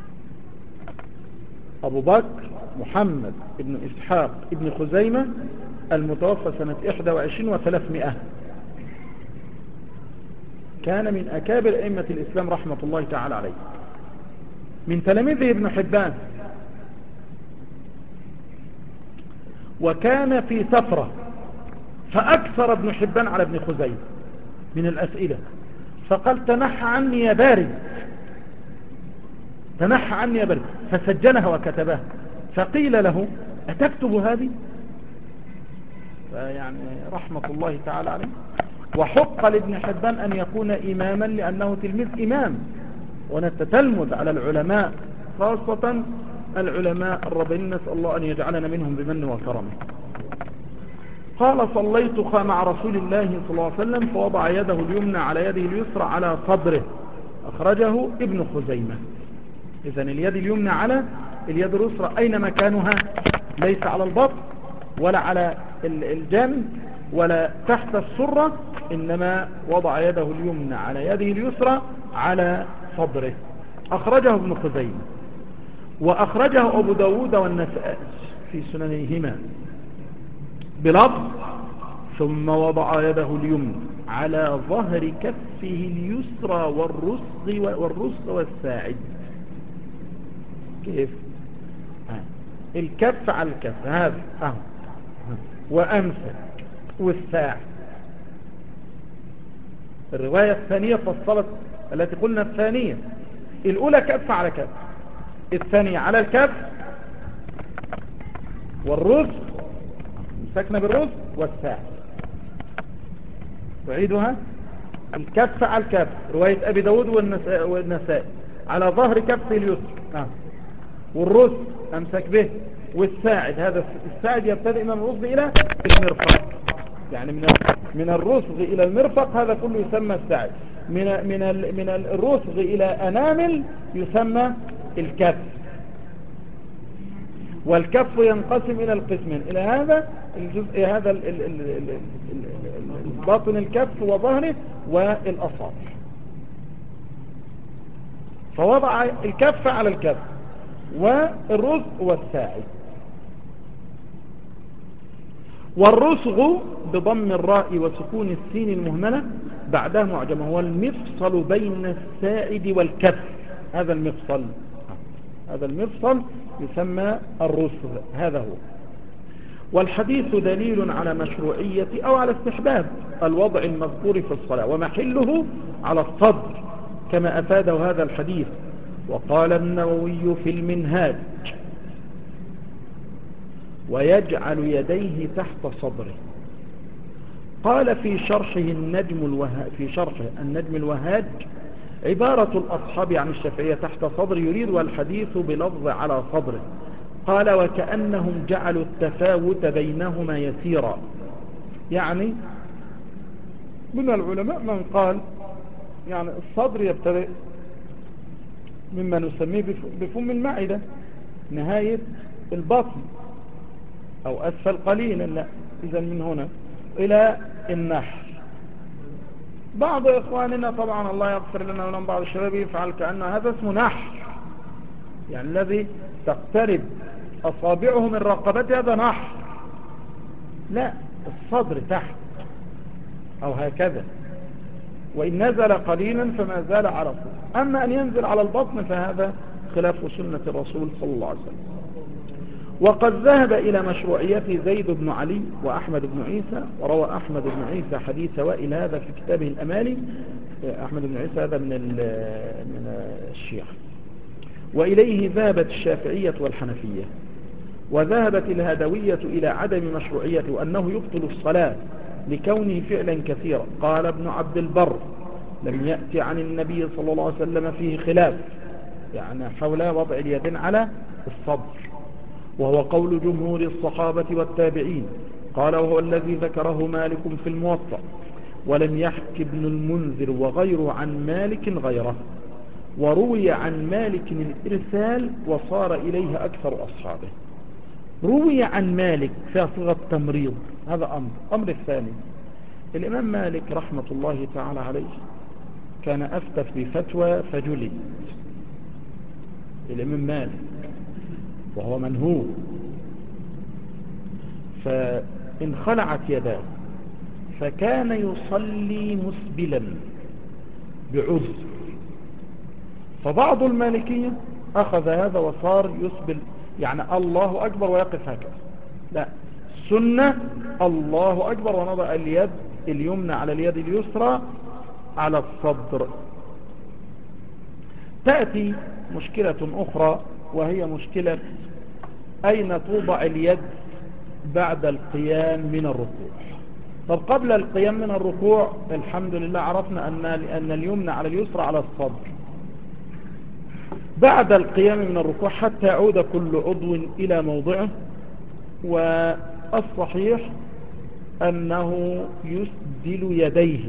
أبو بكر محمد بن إسحاق بن خزيمة المتوفى سنة واحد وعشرين وثلاثمائة، كان من أكابر أئمة الإسلام رحمة الله تعالى عليه، من تلاميذه ابن حبان. وكان في سفرة فأكثر ابن حبان على ابن خزيمة من الأسئلة، فقال تنحى عني يا بارد، تنحى عني يا بارد، فسجلها وكتبها. فقيل له أتكتب هذه؟ يعني رحمة الله تعالى عليه. وحق لابن حبان أن يكون إماما لأنه تلميذ إمام، ونتتلمذ على العلماء خاصة العلماء الربانيين، نسأل الله أن يجعلنا منهم بمن وكرمه. قال صليت مع رسول الله صلى الله عليه وسلم فوضع يده اليمنى على يده اليسرى على صدره. أخرجه ابن خزيمة. إذن اليد اليمنى على اليد اليسرى أين مكانها؟ ليس على البطن ولا على الجنب ولا تحت السرة، إنما وضع يده اليمنى على يده اليسرى على صدره. أخرجه ابن خزيمة. وأخرجه أبو داود والنسائي في سننهما بلفظ ثم وضع يده اليمنى على ظهر كفه اليسرى والرسغ والرسغ والساعد. كيف؟ ها. الكف على الكف هذا أهو، وأمسك والساعد. الرواية الثانية فصلت التي قلنا الثانية، الأولى كف على كف، الثانية على الكف والرسغ، مسكنا بالرسغ والساعد. تعيدها، الكف على الكف رواية أبي داود والنسائي على ظهر كف اليسر آه. والرسغ أمسك به، والساعد هذا الساعد يبتدئ من الرسغ إلى المرفق، يعني من من الرسغ إلى المرفق هذا كله يسمى الساعد. من من من الرسغ إلى أنامل يسمى الكف. والكف ينقسم إلى القسمين، إلى هذا الجزء هذا باطن الكف وظهره والأصابع. فوضع الكف على الكف والرسغ والساعد. والرسغ بضم الراء وسكون السين المهملة بعدها معجمة هو المفصل بين الساعد والكف. هذا المفصل هذا المفصل يسمى الرسغ، هذا هو. والحديث دليل على مشروعية أو على استحباب الوضع المذكور في الصلاة، ومحله على الصدر كما أفاده هذا الحديث. وقال النووي في المنهاج ويجعل يديه تحت صدره. قال في شرحه النجم الوهاج في شرحه النجم الوهاج عبارة الأصحاب عن الشافعية تحت صدر يريد، والحديث بلفظ على صدره. قال وكأنهم جعلوا التفاوت بينهما يسيرا. يعني من العلماء من قال يعني الصدر يبتدئ مما نسميه بفم المعدة نهاية البطن أو أسفل قليلا، لا إذن من هنا إلى النحر بعض إخواننا طبعا الله يغفر لنا ولهم بعض الشباب يفعل كأنه هذا اسمه نحر، يعني الذي تقترب أصابعه من رقبته هذا نحر. لا، الصدر تحت أو هكذا، وإن نزل قليلا فما زال على الصدر. أما أن ينزل على البطن فهذا خلاف سنة الرسول صلى الله عليه وسلم. وقد ذهب إلى مشروعيته زيد بن علي وأحمد بن عيسى، وروى أحمد بن عيسى حديث وائل هذا في كتابه الأمالي. أحمد بن عيسى هذا من من الشيعة. وإليه ذهبت الشافعية والحنفية، وذهبت الهدوية إلى عدم مشروعيته وأنه يبطل الصلاة لكونه فعلا كثيرا. قال ابن عبد البر: لم يأتي عن النبي صلى الله عليه وسلم فيه خلاف، يعني حول وضع اليدين على الصدر، وهو قول جمهور الصحابة والتابعين. قال: وهو الذي ذكره مالك في الموطأ، ولم يحك ابن المنذر وغيره عن مالك غيره، وروي عن مالك الإرسال وصار إليه أكثر أصحابه. روي عن مالك فيها صيغة تمريض، هذا أمر. أمر الثاني: الإمام مالك رحمة الله تعالى عليه كان أفتت بفتوى فجلد. الإمام مالك وهو منهو، فانخلعت يداه فكان يصلي مسبلا بعذر، فبعض المالكية أخذ هذا وصار يسبل، يعني الله أكبر ويقف هكذا. لا، سنة الله أكبر ونضع اليد اليمنى على اليد اليسرى على الصدر. تأتي مشكلة أخرى، وهي مشكلة أين توضع اليد بعد القيام من الركوع. طب قبل القيام من الركوع الحمد لله عرفنا أن أن اليمنى على اليسرى على الصدر. بعد القيام من الركوع حتى يعود كل عضو إلى موضعه، والصحيح أنه يسدل يديه،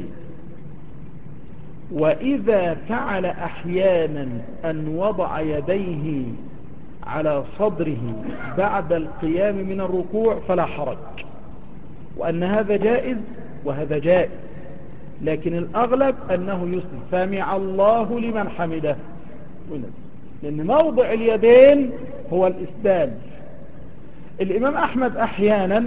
وإذا فعل أحيانا أن وضع يديه على صدره بعد القيام من الركوع فلا حرج، وأن هذا جائز وهذا جائز، لكن الأغلب أنه يسدل سمع الله لمن حمده، لأن موضع اليدين هو الإسدال. الإمام أحمد أحيانا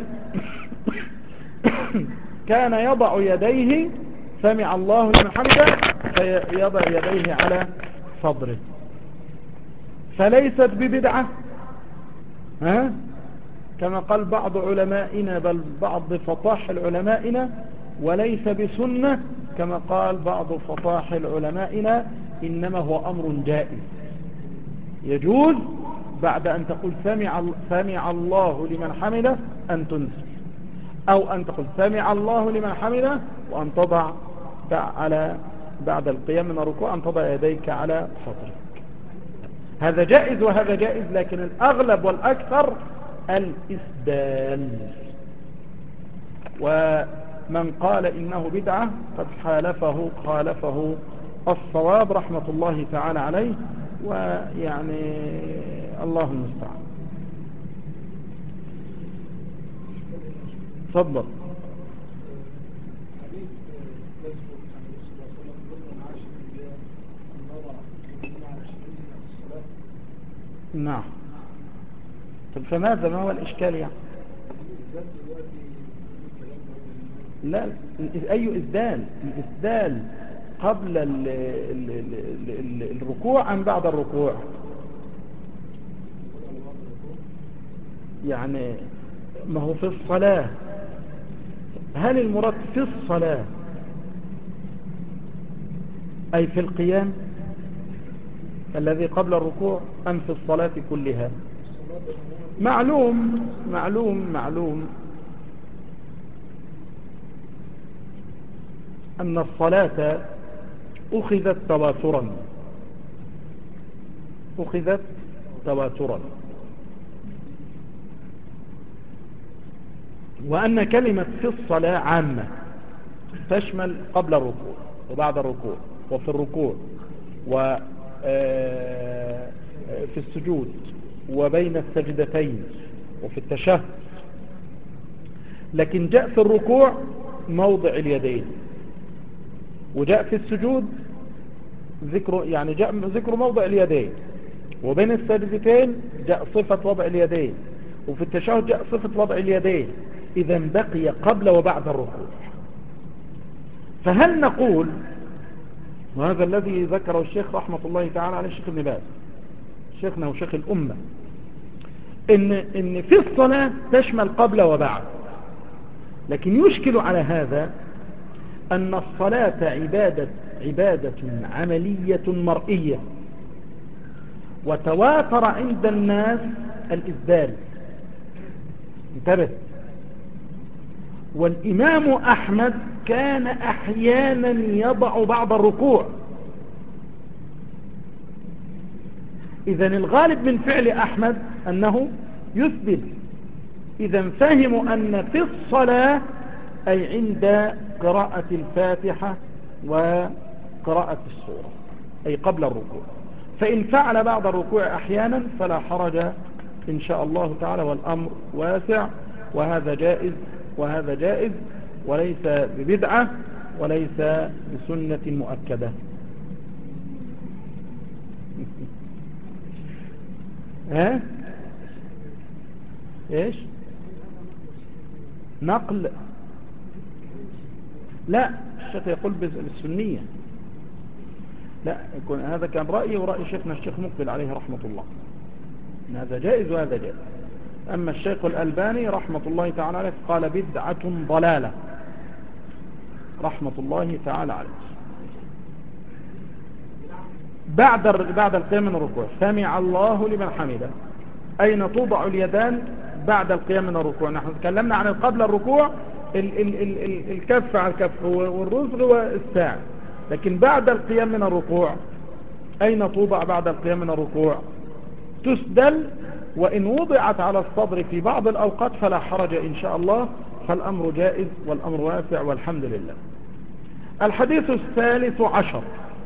كان يضع يديه سمع الله لمن حمده فيضع يديه على صدره، فليست ببدعة ها كما قال بعض علمائنا، بل بعض فطاحل علمائنا، وليس بسنة كما قال بعض فطاحل علمائنا، إنما هو أمر جائز يجوز بعد أن تقول سمع, سمع الله لمن حمده أن تنزل، أو أن تقول سمع الله لمن حمده وأن تضع على بعد القيام من الركوع أن تضع يديك على صدرك. هذا جائز وهذا جائز، لكن الأغلب والأكثر الإسدال. ومن قال إنه بدعة قد خالفه خالفه الصواب رحمة الله تعالى عليه، ويعني الله المستعان. تفضل. نعم. طب فماذا، ما هو الإشكال يعني؟ لا، أي إسدال؟ الإسدال قبل ال ال ال ال الركوع أم بعد الركوع؟ يعني ما هو في الصلاة، هل المراد في الصلاة أي في القيام الذي قبل الركوع أم في الصلاة كلها؟ معلوم معلوم معلوم أن الصلاة أخذت تواترا أخذت تواترا وأن كلمة في الصلاة عامة تشمل قبل الركوع وبعد الركوع وفي الركوع وفي السجود وبين السجدتين وفي التشهد، لكن جاء في الركوع موضع اليدين وجاء في السجود ذكر، يعني جاء ذكر موضع اليدين، وبين السجدتين جاء صفة وضع اليدين، وفي التشهد جاء صفة وضع اليدين. إذا بقي قبل وبعد الركوع. فهل نقول، وهذا الذي ذكره الشيخ رحمة الله تعالى عليه الشيخ ابن باز شيخنا وشيخ الأمة، إن, إن في الصلاة تشمل قبل وبعد، لكن يشكل على هذا أن الصلاة عبادة, عبادة عملية مرئية، وتواتر عند الناس الإسدال. انتبه. والإمام أحمد كان أحيانا يضع بعض الركوع. إذن الغالب من فعل أحمد أنه يسدل. إذن فهموا أن في الصلاة أي عند قراءة الفاتحة وقراءة السورة، أي قبل الركوع. فإن فعل بعض الركوع أحيانا فلا حرج إن شاء الله تعالى، والأمر واسع، وهذا جائز وهذا جائز، وليس ببدعة وليس بسنة مؤكدة. ها ايش نقل؟ لا، الشيخ يقول بالسنية. لا، يكون هذا كان رأيي ورأي شيخنا الشيخ مقبل عليه رحمة الله، هذا جائز وهذا جائز. أما الشيخ الألباني رحمة الله تعالى عليه قال بدعة ضلالة رحمة الله تعالى عليه. بعد بعد القيام من الركوع، سمع الله لمن حمده، أين توضع اليدان بعد القيام من الركوع؟ نحن تكلمنا عن قبل الركوع ال ال ال ال الكف على الكف والرزغ والساعد، لكن بعد القيام من الركوع أين توضع بعد القيام من الركوع؟ تسدل، وإن وضعت على الصدر في بعض الأوقات فلا حرج إن شاء الله، فالأمر جائز والأمر واسع والحمد لله. الحديث الثالث عشر.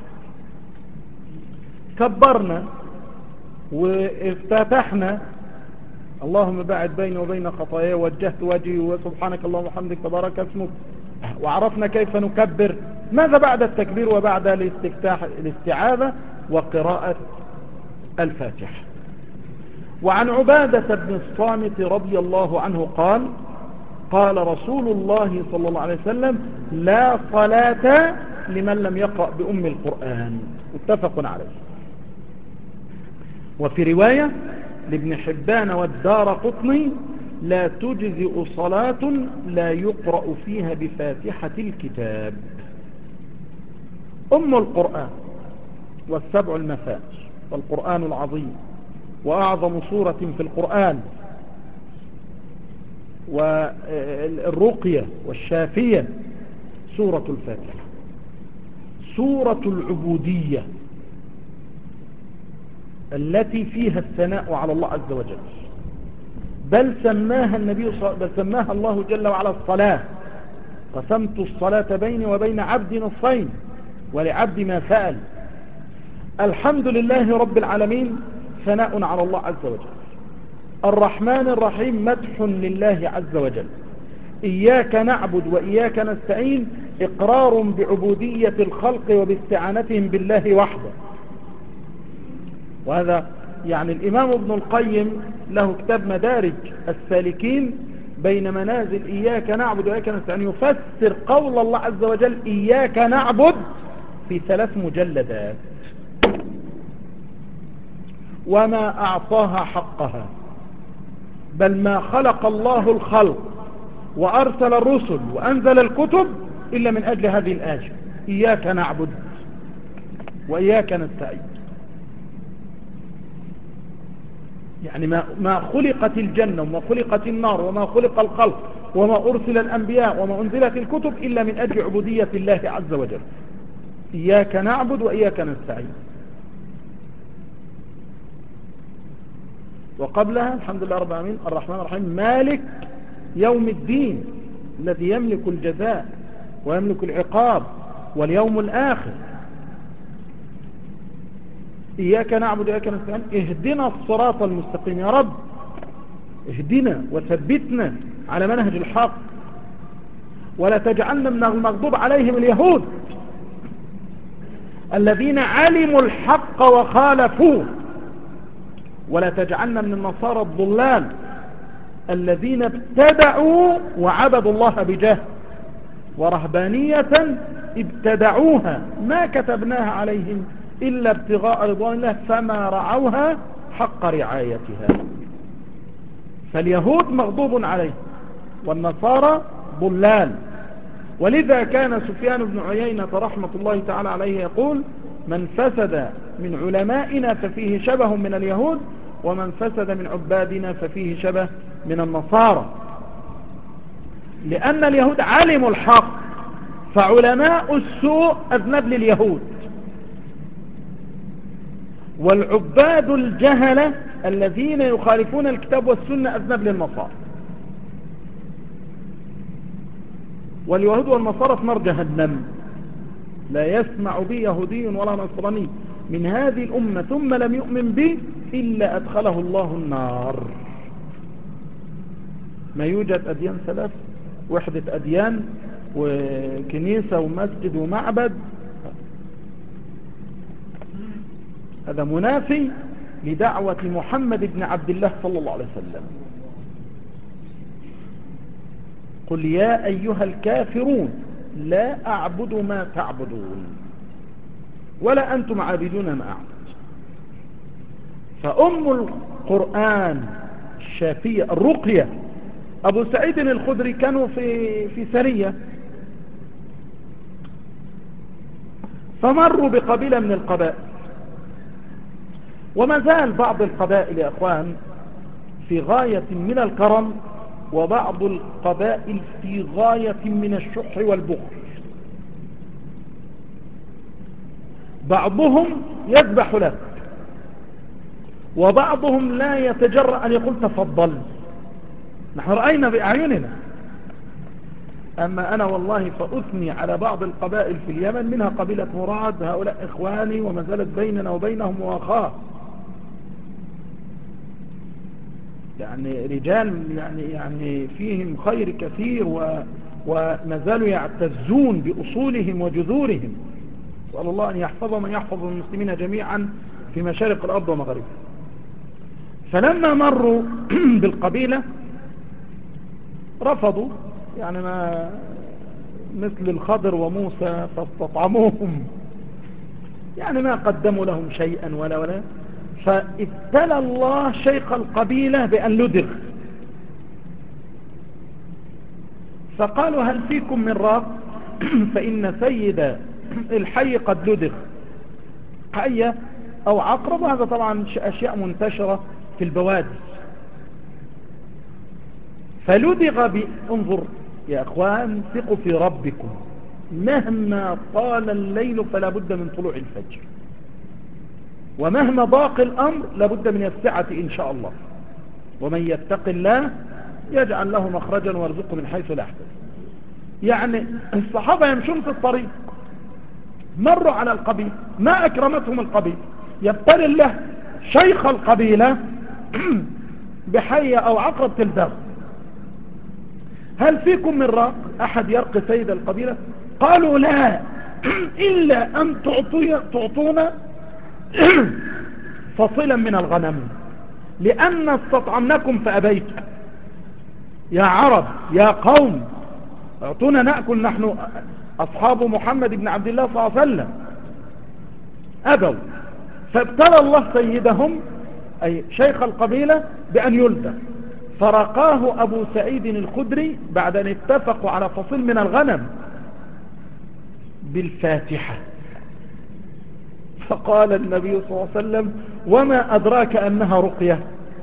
كبرنا وافتتحنا اللهم باعد بيني وبين خطاياي وجهت وجهي وسبحانك اللهم وبحمدك تبارك اسمك، وعرفنا كيف نكبر. ماذا بعد التكبير وبعد الاستفتاح؟ الاستعاذة وقراءة الفاتحة. وعن عبادة بن الصامت رضي الله عنه قال قال رسول الله صلى الله عليه وسلم لا صلاة لمن لم يقرأ بأم القرآن، متفق عليه. وفي رواية لابن حبان والدار قطني لا تجزئ صلاة لا يقرأ فيها بفاتحة الكتاب. أم القرآن والسبع المثاني والقرآن العظيم وأعظم سورة في القرآن، والرقية والشافية سورة الفاتحة، سورة العبودية التي فيها الثناء على الله عز وجل، بل سماها النبي بل سماها الله جل وعلا الصلاة. قسمت الصلاة بيني وبين عبدي نصفين ولعبدي ما سأل. الحمد لله رب العالمين ثناء على الله عز وجل. الرحمن الرحيم مدح لله عز وجل. إياك نعبد وإياك نستعين إقرار بعبودية الخلق وباستعانتهم بالله وحده. وهذا يعني الإمام ابن القيم له كتاب مدارج السالكين بين منازل إياك نعبد وإياك نستعين، يفسر قول الله عز وجل إياك نعبد في ثلاث مجلدات، وما أعطاها حقها، بل ما خلق الله الخلق وأرسل الرسل وأنزل الكتب إلا من أجل هذه الآية، إياك نعبد وإياك نستعين. يعني ما, ما خلقت الجنة وما خلقت النار وما خلق الخلق وما أرسل الأنبياء وما أنزلت الكتب إلا من أجل عبودية الله عز وجل. إياك نعبد وإياك نستعين. وقبلها الحمد لله رب العالمين الرحمن الرحيم مالك يوم الدين الذي يملك الجزاء ويملك العقاب واليوم الآخر. إياك نعبد وإياك نستعين اهدنا الصراط المستقيم، يا رب اهدنا وثبتنا على منهج الحق، ولا تجعلنا من المغضوب عليهم اليهود الذين علموا الحق وخالفوه. ولا تجعلنا من النصارى الضلال الذين ابتدعوا وعبدوا الله بجهل ورهبانية ابتدعوها ما كتبناها عليهم إلا ابتغاء رضوان الله فما رعوها حق رعايتها. فاليهود مغضوب عليه والنصارى ضلال. ولذا كان سفيان بن عيينة رحمة الله تعالى عليه يقول: من فسد من علمائنا ففيه شبه من اليهود، ومن فسد من عبادنا ففيه شبه من النصارى. لأن اليهود علموا الحق، فعلماء السوء أذنب لليهود، والعباد الجهلة الذين يخالفون الكتاب والسنة أذنب للنصارى. واليهود والنصارى في نار جهنم، لا يسمع بي يهودي ولا نصراني من هذه الأمة ثم لم يؤمن بي إلا أدخله الله النار. ما يوجد أديان ثلاث، وحدة أديان وكنيسة ومسجد ومعبد، هذا منافي لدعوة محمد بن عبد الله صلى الله عليه وسلم. قل يا أيها الكافرون لا أعبد ما تعبدون ولا أنتم عابدون ما أعبد. فأم القرآن الشافية الرقية أبو سعيد الخدري كانوا في في سرية، فمروا بقبيلة من القبائل، وما زال بعض القبائل يا أخوان في غاية من الكرم، وبعض القبائل في غاية من الشح والبخل. بعضهم يذبح لك، وبعضهم لا يتجرأ أن يقول تفضل. نحن رأينا بأعيننا. أما أنا والله فأثني على بعض القبائل في اليمن، منها قبيلة مراد، هؤلاء إخواني وما زالت بيننا وبينهم مواخاة، يعني رجال يعني يعني فيهم خير كثير، و وما زالوا يعتزون بأصولهم وجذورهم. سأل الله أن يحفظ من يحفظ المسلمين جميعا في مشارق الأرض ومغربها. فلما مروا بالقبيلة رفضوا، يعني ما مثل الخضر وموسى فاستطعموهم، يعني ما قدموا لهم شيئا ولا ولا فابتلى الله شيخ القبيلة بأن لدغ، فقالوا هل فيكم من راق؟ فإن سيد الحي قد لدغ، حية أو عقرب، هذا طبعا أشياء منتشرة في البوادي. فلدغ ب... انظر يا أخوان، ثقوا في ربكم، مهما طال الليل فلا بد من طلوع الفجر، ومهما ضاق الأمر لابد من السعة إن شاء الله. ومن يتق الله يجعل له مخرجا ويرزقه من حيث لا يحتسب. يعني الصحابة يمشون في الطريق، مروا على القبيل، ما أكرمتهم القبيل، يبتلي الله شيخ القبيلة بحية أو عقرب تلدغ. هل فيكم من راق؟ أحد يرقي سيد القبيلة؟ قالوا لا، إلا أن تعطونا فصلا من الغنم، لأن استطعمناكم فأبيت. يا عرب يا قوم اعطونا نأكل، نحن أصحاب محمد بن عبد الله صلى الله عليه وسلم. أبوا، فابتلى الله سيدهم أي شيخ القبيلة بأن يلدغ، فرقاه أبو سعيد الخدري بعد أن اتفقوا على فصيل من الغنم بالفاتحة. فقال النبي صلى الله عليه وسلم وما أدراك أنها رقية؟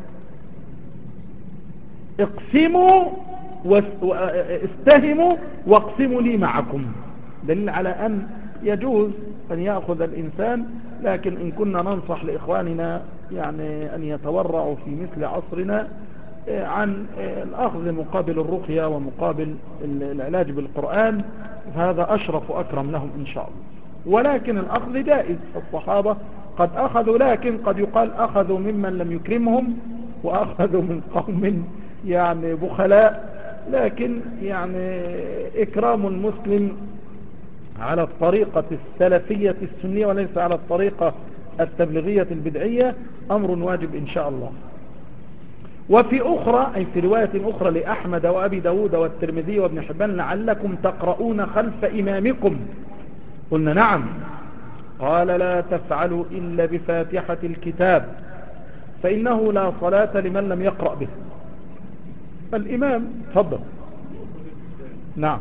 اقسموا واستهموا واقسموا لي معكم. دليل على أن يجوز أن يأخذ الإنسان، لكن إن كنا ننصح لإخواننا يعني أن يتورعوا في مثل عصرنا عن الأخذ مقابل الرقية ومقابل العلاج بالقرآن، فهذا أشرف وأكرم لهم إن شاء الله. ولكن الأخذ جائز، الصحابة قد أخذوا، لكن قد يقال أخذوا ممن لم يكرمهم وأخذوا من قوم يعني بخلاء. لكن يعني إكرام المسلم على الطريقة السلفية السنية وليس على الطريقة التبليغية البدعية أمر واجب إن شاء الله. وفي أخرى أي في رواية أخرى لأحمد وأبي داود والترمذي وابن حبان لعلكم تقرؤون خلف إمامكم. قلنا نعم. قال لا تفعلوا إلا بفاتحة الكتاب فإنه لا صلاة لمن لم يقرأ به. الإمام تفضل. نعم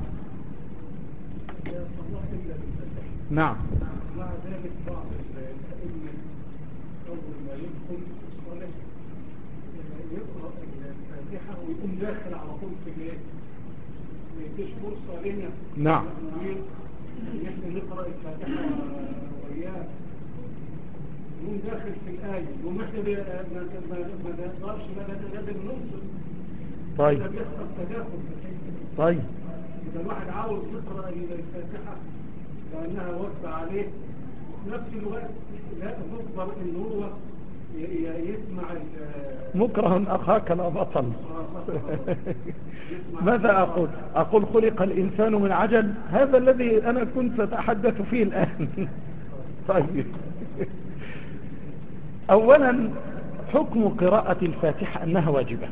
نعم مع ذلك بعض الأئمة أول ما يدخل الصلاة يقرأ الفاتحة ويقوم داخل على طول في الليل، ما يديش فرصة لنا نعم نحن نقرأ الفاتحة وإياه، يقوم داخل في الآية ومحن ما نقدرش لازم ننصر. طيب ده بيحصل تداخل. طيب إذا الواحد عاوز يقرأ الفاتحة لأنها واجبة عليه وفي نفس الوقت لا نفضل إن هو يسمع مكره أخاك لا بطل. ماذا أقول؟ أقول خلق الإنسان من عجل، هذا الذي أنا كنت أتحدث فيه الآن. طيب أولا حكم قراءة الفاتحة أنها واجبة،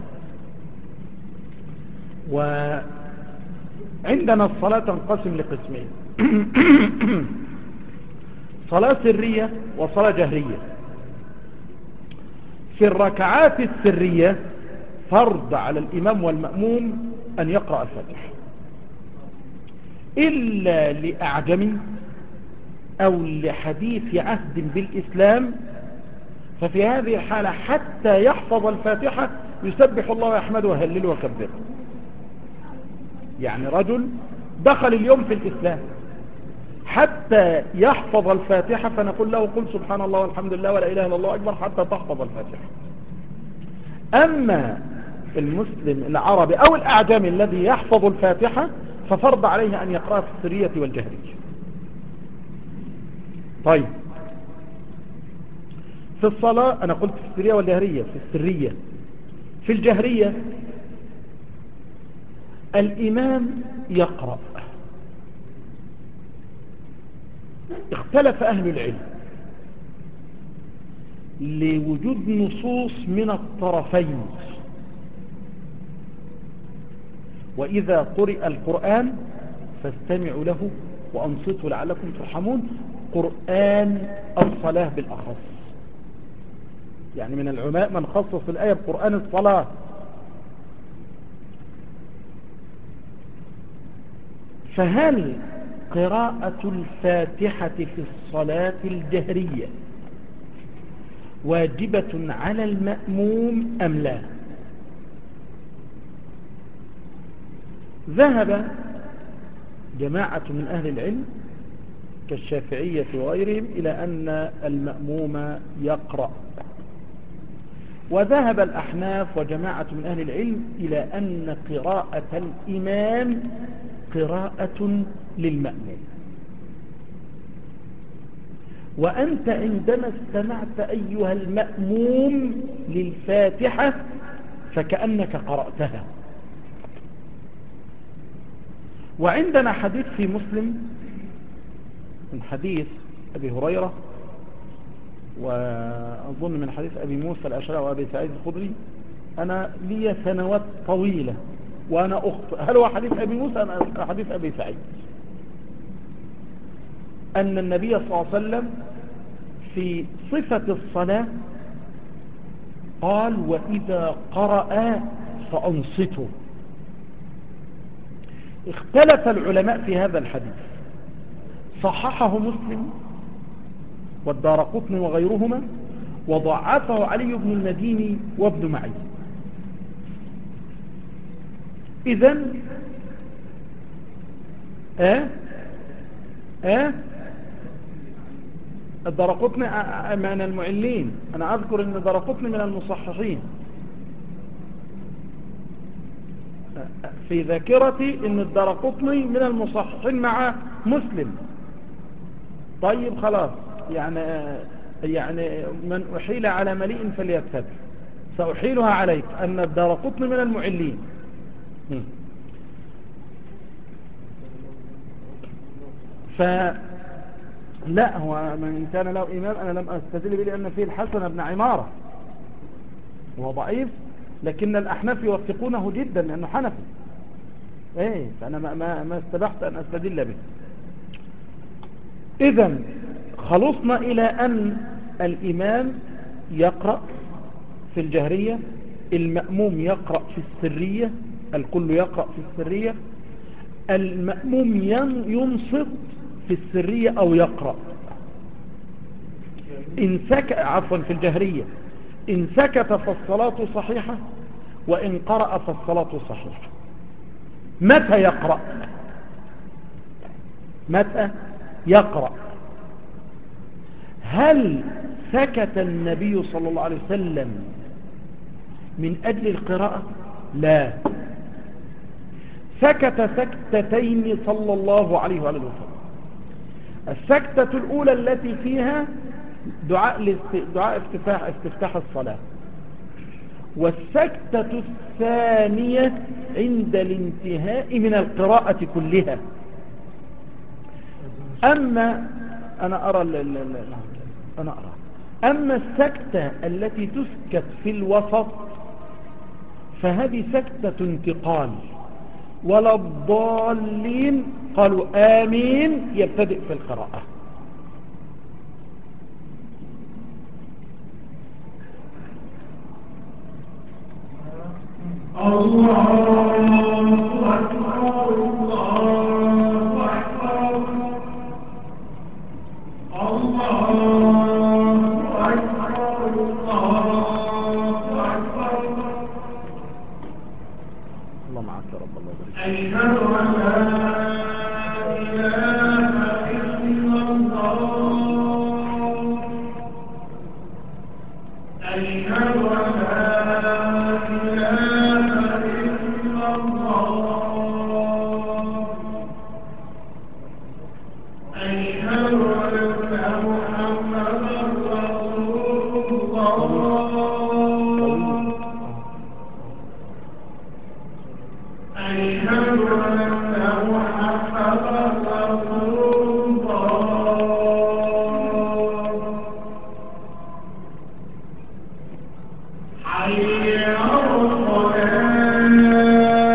وعندنا الصلاة تنقسم لقسمين: صلاة سرية وصلاة جهرية. في الركعات السرية فرض على الإمام والمأموم أن يقرأ الفاتحة إلا لأعجم أو لحديث عهد بالإسلام، ففي هذه الحالة حتى يحفظ الفاتحة يسبح الله ويحمده ويهلله ويكبره. يعني رجل دخل اليوم في الإسلام حتى يحفظ الفاتحة فنقول له قل سبحان الله والحمد لله ولا إله إلا الله أكبر حتى تحفظ الفاتحة. أما المسلم العربي أو الأعجمي الذي يحفظ الفاتحة ففرض عليه أن يقرأ في السرية والجهرية. طيب في الصلاة أنا قلت في السرية والجهرية. في السرية في الجهرية الإمام يقرأ. اختلف أهل العلم لوجود نصوص من الطرفين، وإذا قرئ القرآن فاستمعوا له وأنصتوا لعلكم ترحمون. قرآن الصلاة بالأخص، يعني من العلماء من خصص الآية بقرآن الصلاة. فهل قراءة الفاتحة في الصلاة الجهرية واجبة على المأموم أم لا؟ ذهب جماعة من أهل العلم كالشافعية وغيرهم إلى أن المأموم يقرأ، وذهب الأحناف وجماعة من أهل العلم إلى أن قراءة الإمام قراءة للمأموم. وأنت عندما استمعت أيها المأموم للفاتحة فكأنك قرأتها. وعندنا حديث في مسلم من حديث أبي هريرة، وأظن من حديث أبي موسى الأشعري وأبي سعيد الخدري. أنا لي سنوات طويلة وأنا أخطئ، هل هو حديث أبي موسى أم حديث أبي سعيد؟ أن النبي صلى الله عليه وسلم في صفة الصلاة قال وإذا قرأ فأنصتوا. اختلف العلماء في هذا الحديث، صححه مسلم والدارقطني وغيرهما، وضعفه علي بن المديني وابن معين. إذن اه اه الدارقطني من المعلين، أنا أذكر أن الدارقطني من المصححين في ذاكرتي، أن الدارقطني من المصححين مع مسلم. طيب خلاص، يعني يعني من أحيل على مليء فليتبع، سأحيلها عليك أن الدارقطني من المعلين. فلا، هو من كان له إمام أنا لم أستدل به لأن فيه الحسن بن عمارة وهو ضعيف، لكن الأحناف يوثقونه جدا لأنه حنفي. ايه، فأنا ما, ما, ما استبحت أن أستدل به. إذن خلصنا إلى أن الإمام يقرأ في الجهرية، المأموم يقرأ في السرية، الكل يقرأ في السرية، المأموم ينصت في السرية أو يقرأ إن سكت، عفوا في الجهرية، إن سكت فالصلاة صحيحة، وإن قرأ فالصلاة صحيحة. متى يقرأ؟ متى يقرأ؟ هل سكت النبي صلى الله عليه وسلم من أجل القراءة؟ لا، سكت سكتتين صلى الله عليه وسلم. السكتة الأولى التي فيها دعاء دعاء استفتاح استفتاح الصلاة، والسكتة الثانية عند الانتهاء من القراءة كلها. أما أنا أرى ال ال ال أنا أرى أما السكتة التي تسكت في الوسط فهذه سكتة انتقال، ولا الضالين قالوا آمين يبتدئ في القراءة. الله أكبر الله أكبر الله أكبر الله أكبر. الله معك يا رب. الله يبارك. أشهد أن لا إله إلا الله. أشهد أن لا إله إلا الله. أشهد أن محمدا رسول الله. أشهد أن محمدا رسول الله. حي على الصلاة.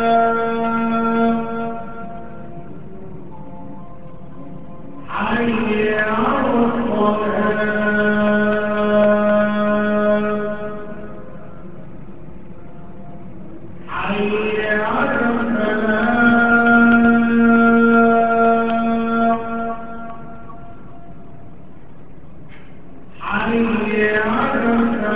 حي على الصلاة. حي على الفلاح. حي على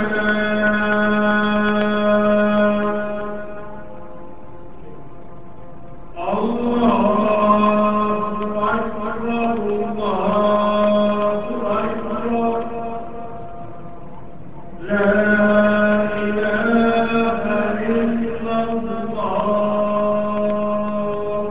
الفلاح. الله أكبر الله أكبر. لا إله إلا الله.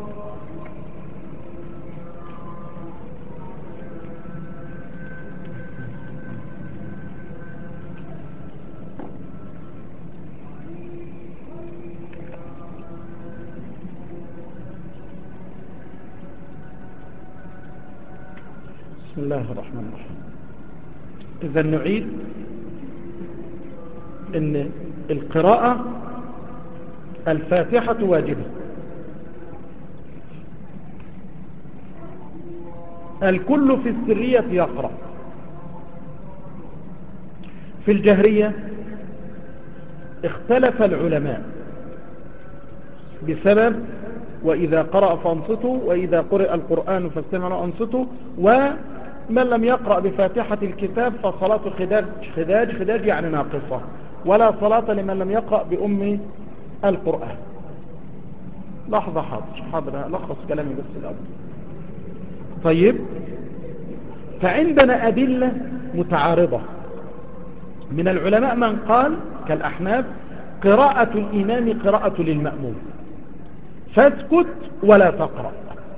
بسم الله الرحمن الرحيم. إذا نعيد إن القراءة الفاتحة واجبة، الكل في السرية يقرأ، في الجهرية اختلف العلماء بسبب وإذا قرأ فانصتوا وإذا قرأ القرآن فاستمعوا وانصتوا، ومن لم يقرأ بفاتحة الكتاب فصلاة خداج خداج خداج يعني ناقصة، ولا صلاة لمن لم يقرأ بأم القرآن. لحظة حاضر حاضر لخص كلامي بس الأول. طيب، فعندنا أدلة متعارضة من العلماء، من قال كالأحناف قراءة الإمام قراءة للمأموم، فاسكت ولا تقرأ،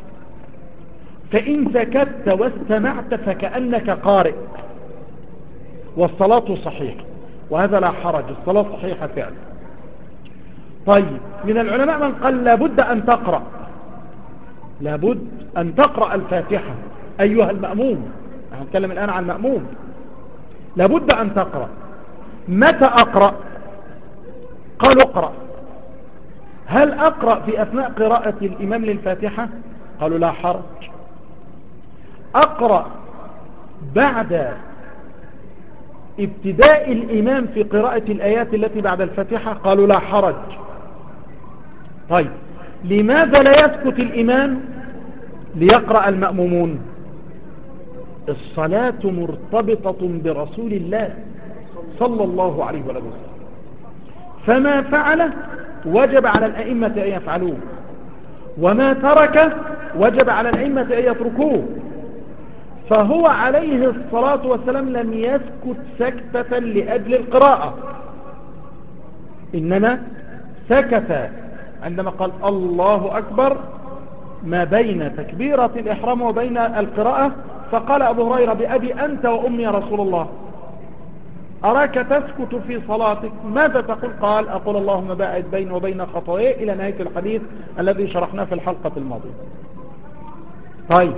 فإن سكت واستمعت فكأنك قارئ والصلاة صحيحة، وهذا لا حرج، الصلاة صحيحة فعلا. طيب، من العلماء من قال لابد أن تقرأ، لابد أن تقرأ الفاتحة أيها المأموم. نحن نتكلم الآن عن المأموم. لابد أن تقرأ. متى أقرأ؟ قالوا اقرأ. هل أقرأ في أثناء قراءة الإمام للفاتحة؟ قالوا لا حرج. أقرأ بعد ابتداء الإمام في قراءة الآيات التي بعد الفاتحة؟ قالوا لا حرج. طيب لماذا لا يسكت الإمام ليقرأ المأمومون؟ الصلاة مرتبطة برسول الله صلى الله عليه وسلم، فما فعل وجب على الأئمة أن يفعلوه، وما ترك وجب على الأئمة أن يتركوه. فهو عليه الصلاة والسلام لم يسكت سكتة لأجل القراءة، إنما سكت عندما قال الله أكبر ما بين تكبيرة الإحرام وبين القراءة. فقال أبو هريرة بأبي أنت وأمي يا رسول الله أراك تسكت في صلاتك، ماذا تقول؟ قال أقول اللهم باعد بيني وبين خطاياي، إلى نهاية الحديث الذي شرحناه في الحلقة الماضية. طيب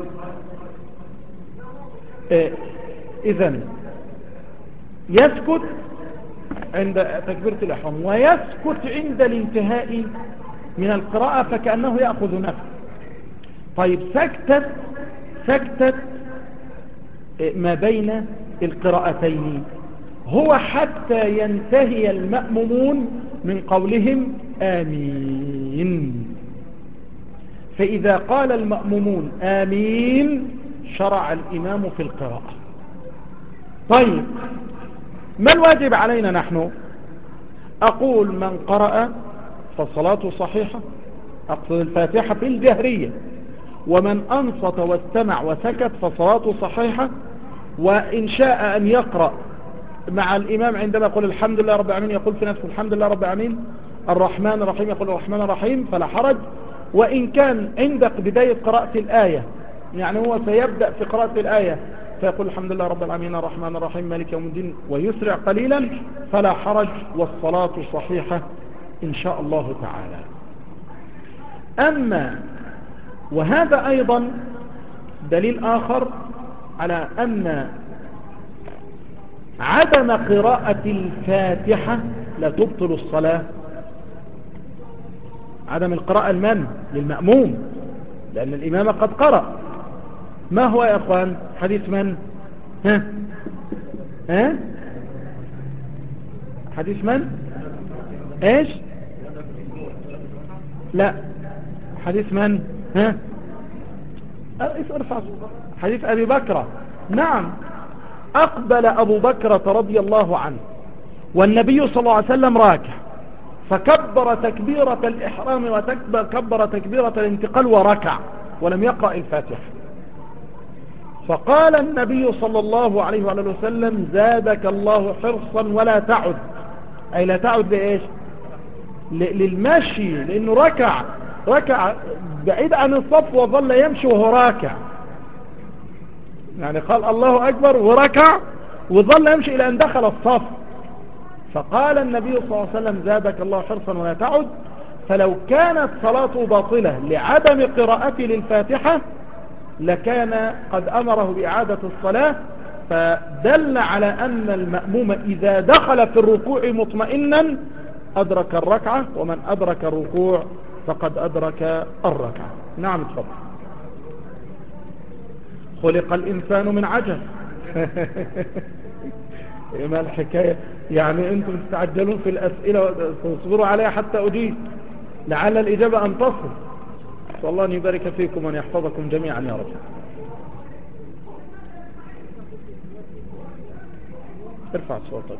إيه إذن يسكت عند تكبيرة الإحرام ويسكت عند الانتهاء من القراءة فكأنه يأخذ نفسه. طيب سكتت سكتت ما بين القراءتين هو حتى ينتهي المأمومون من قولهم آمين. فإذا قال المأمومون آمين شرع الإمام في القراءة. طيب ما الواجب علينا نحن؟ أقول من قرأ فصلاته صحيحة، أقصد الفاتحة في الجهرية، ومن أنصت واستمع وسكت فصلاته صحيحة. وإن شاء أن يقرأ مع الإمام عندما يقول الحمد لله رب العالمين يقول في نفسه الحمد لله رب العالمين الرحمن الرحيم يقول الرحمن الرحيم فلا حرج. وإن كان عند بداية قراءة الآية يعني هو سيبدأ في قراءة الآية فيقول الحمد لله رب العالمين الرحمن الرحيم مالك يوم الدين ويسرع قليلا فلا حرج، والصلاة صحيحة إن شاء الله تعالى. أما وهذا أيضا دليل آخر على أن عدم قراءة الفاتحة لا تبطل الصلاة. عدم القراءة المن للمأموم لأن الإمام قد قرأ. ما هو يا أخوان حديث من؟ ها ها حديث من؟ ايش؟ لا حديث من؟ ها ارفع حديث أبي بكر. نعم أقبل أبو بكر رضي الله عنه والنبي صلى الله عليه وسلم راكع فكبر تكبيرة الإحرام وكبر تكبيرة الانتقال وركع ولم يقرأ الفاتحة. فقال النبي صلى الله عليه وآله وسلم زادك الله حرصا ولا تعد، أي لا تعد لإيش؟ للمشي، لأنه ركع ركع بعيد عن الصف وظل يمشي وهو راكع، يعني قال الله أكبر وركع وظل يمشي إلى أن دخل الصف. فقال النبي صلى الله عليه وسلم زادك الله حرصا ولا تعد. فلو كانت صلاته باطلة لعدم قراءته للفاتحة لكان قد أمره بإعادة الصلاة، فدل على أن المأموم إذا دخل في الركوع مطمئنا أدرك الركعة، ومن أدرك الركوع فقد أدرك الركعة. نعم تفضل. خلق الإنسان من عجل. ما الحكاية يعني أنتم تستعجلون في الأسئلة وتصبروا عليها حتى أجيب لعل الإجابة أن تصل. صلى الله أن يبارك فيكم وأن يحفظكم جميعا يا رب. ارفع صوتك.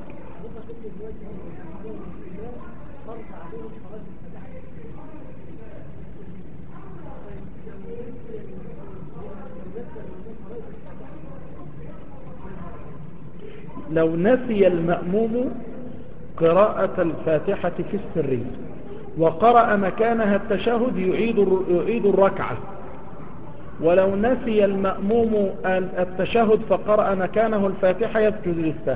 لو نسي المأموم قراءة الفاتحة في السرية وقرأ مكانها التشهد يعيد يعيد الركعة، ولو نسي المأموم التشهد فقرأ مكانه الفاتحة يسجد للسهو.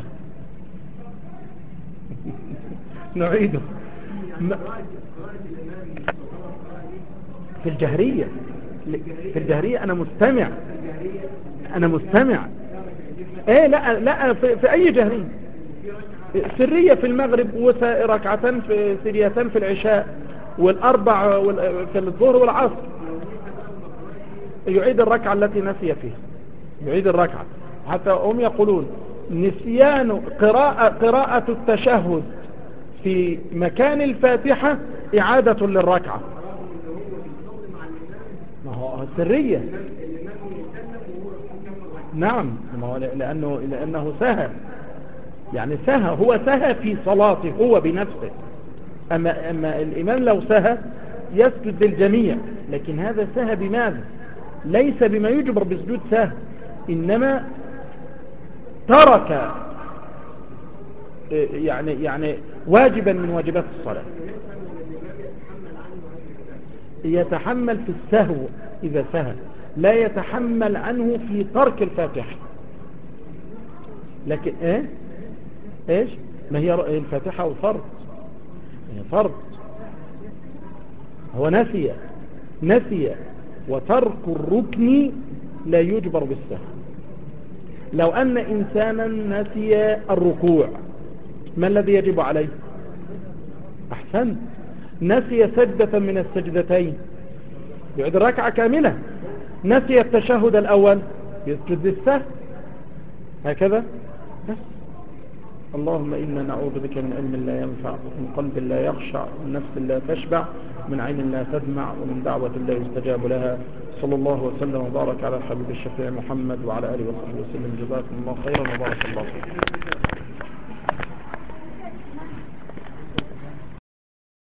نعيده في الجهرية في الجهرية أنا مستمع، أنا مستمع. ايه لا لا في, في أي جهرية سرية في المغرب، وركعتان في سريتان في العشاء، والأربع في الظهر والعصر. يعيد الركعة التي نسي فيها، يعيد الركعة. حتى هم يقولون نسيان قراءة, قراءة التشهد في مكان الفاتحة إعادة للركعة. ما هو سرية. نعم، ما هو لأنه, لأنه سهى، يعني سهى، هو سهى في صلاته هو بنفسه. أما, أما الإمام لو سهى يسجد للجميع، لكن هذا سهى بماذا؟ ليس بما يجبر بسجود سهى، إنما ترك يعني يعني واجبا من واجبات الصلاة. يتحمل في السهو إذا سهى، لا يتحمل عنه في ترك الفاتحة. لكن ايه ايش ما هي الفاتحة والفرض، هي فرض. هو نسي نسي وترك الركن لا يجبر بالسهو. لو أن إنسانا نسي الركوع ما الذي يجب عليه؟ أحسن، نسي سجدة من السجدتين يعيد الركعة كاملة. نسي التشهد الأول يسجد للسهو، هكذا بس. اللهم إنا نعوذ بك من علم لا ينفع، من قلب لا يخشع، من نفس لا تشبع، من عين لا تدمع، ومن دعوة لا يستجاب لها. صلى الله وسلم وبارك على الحبيب الشفيع محمد وعلى آله وصحبه وسلم. جزاكم الله خيرا وبارك الله فيكم.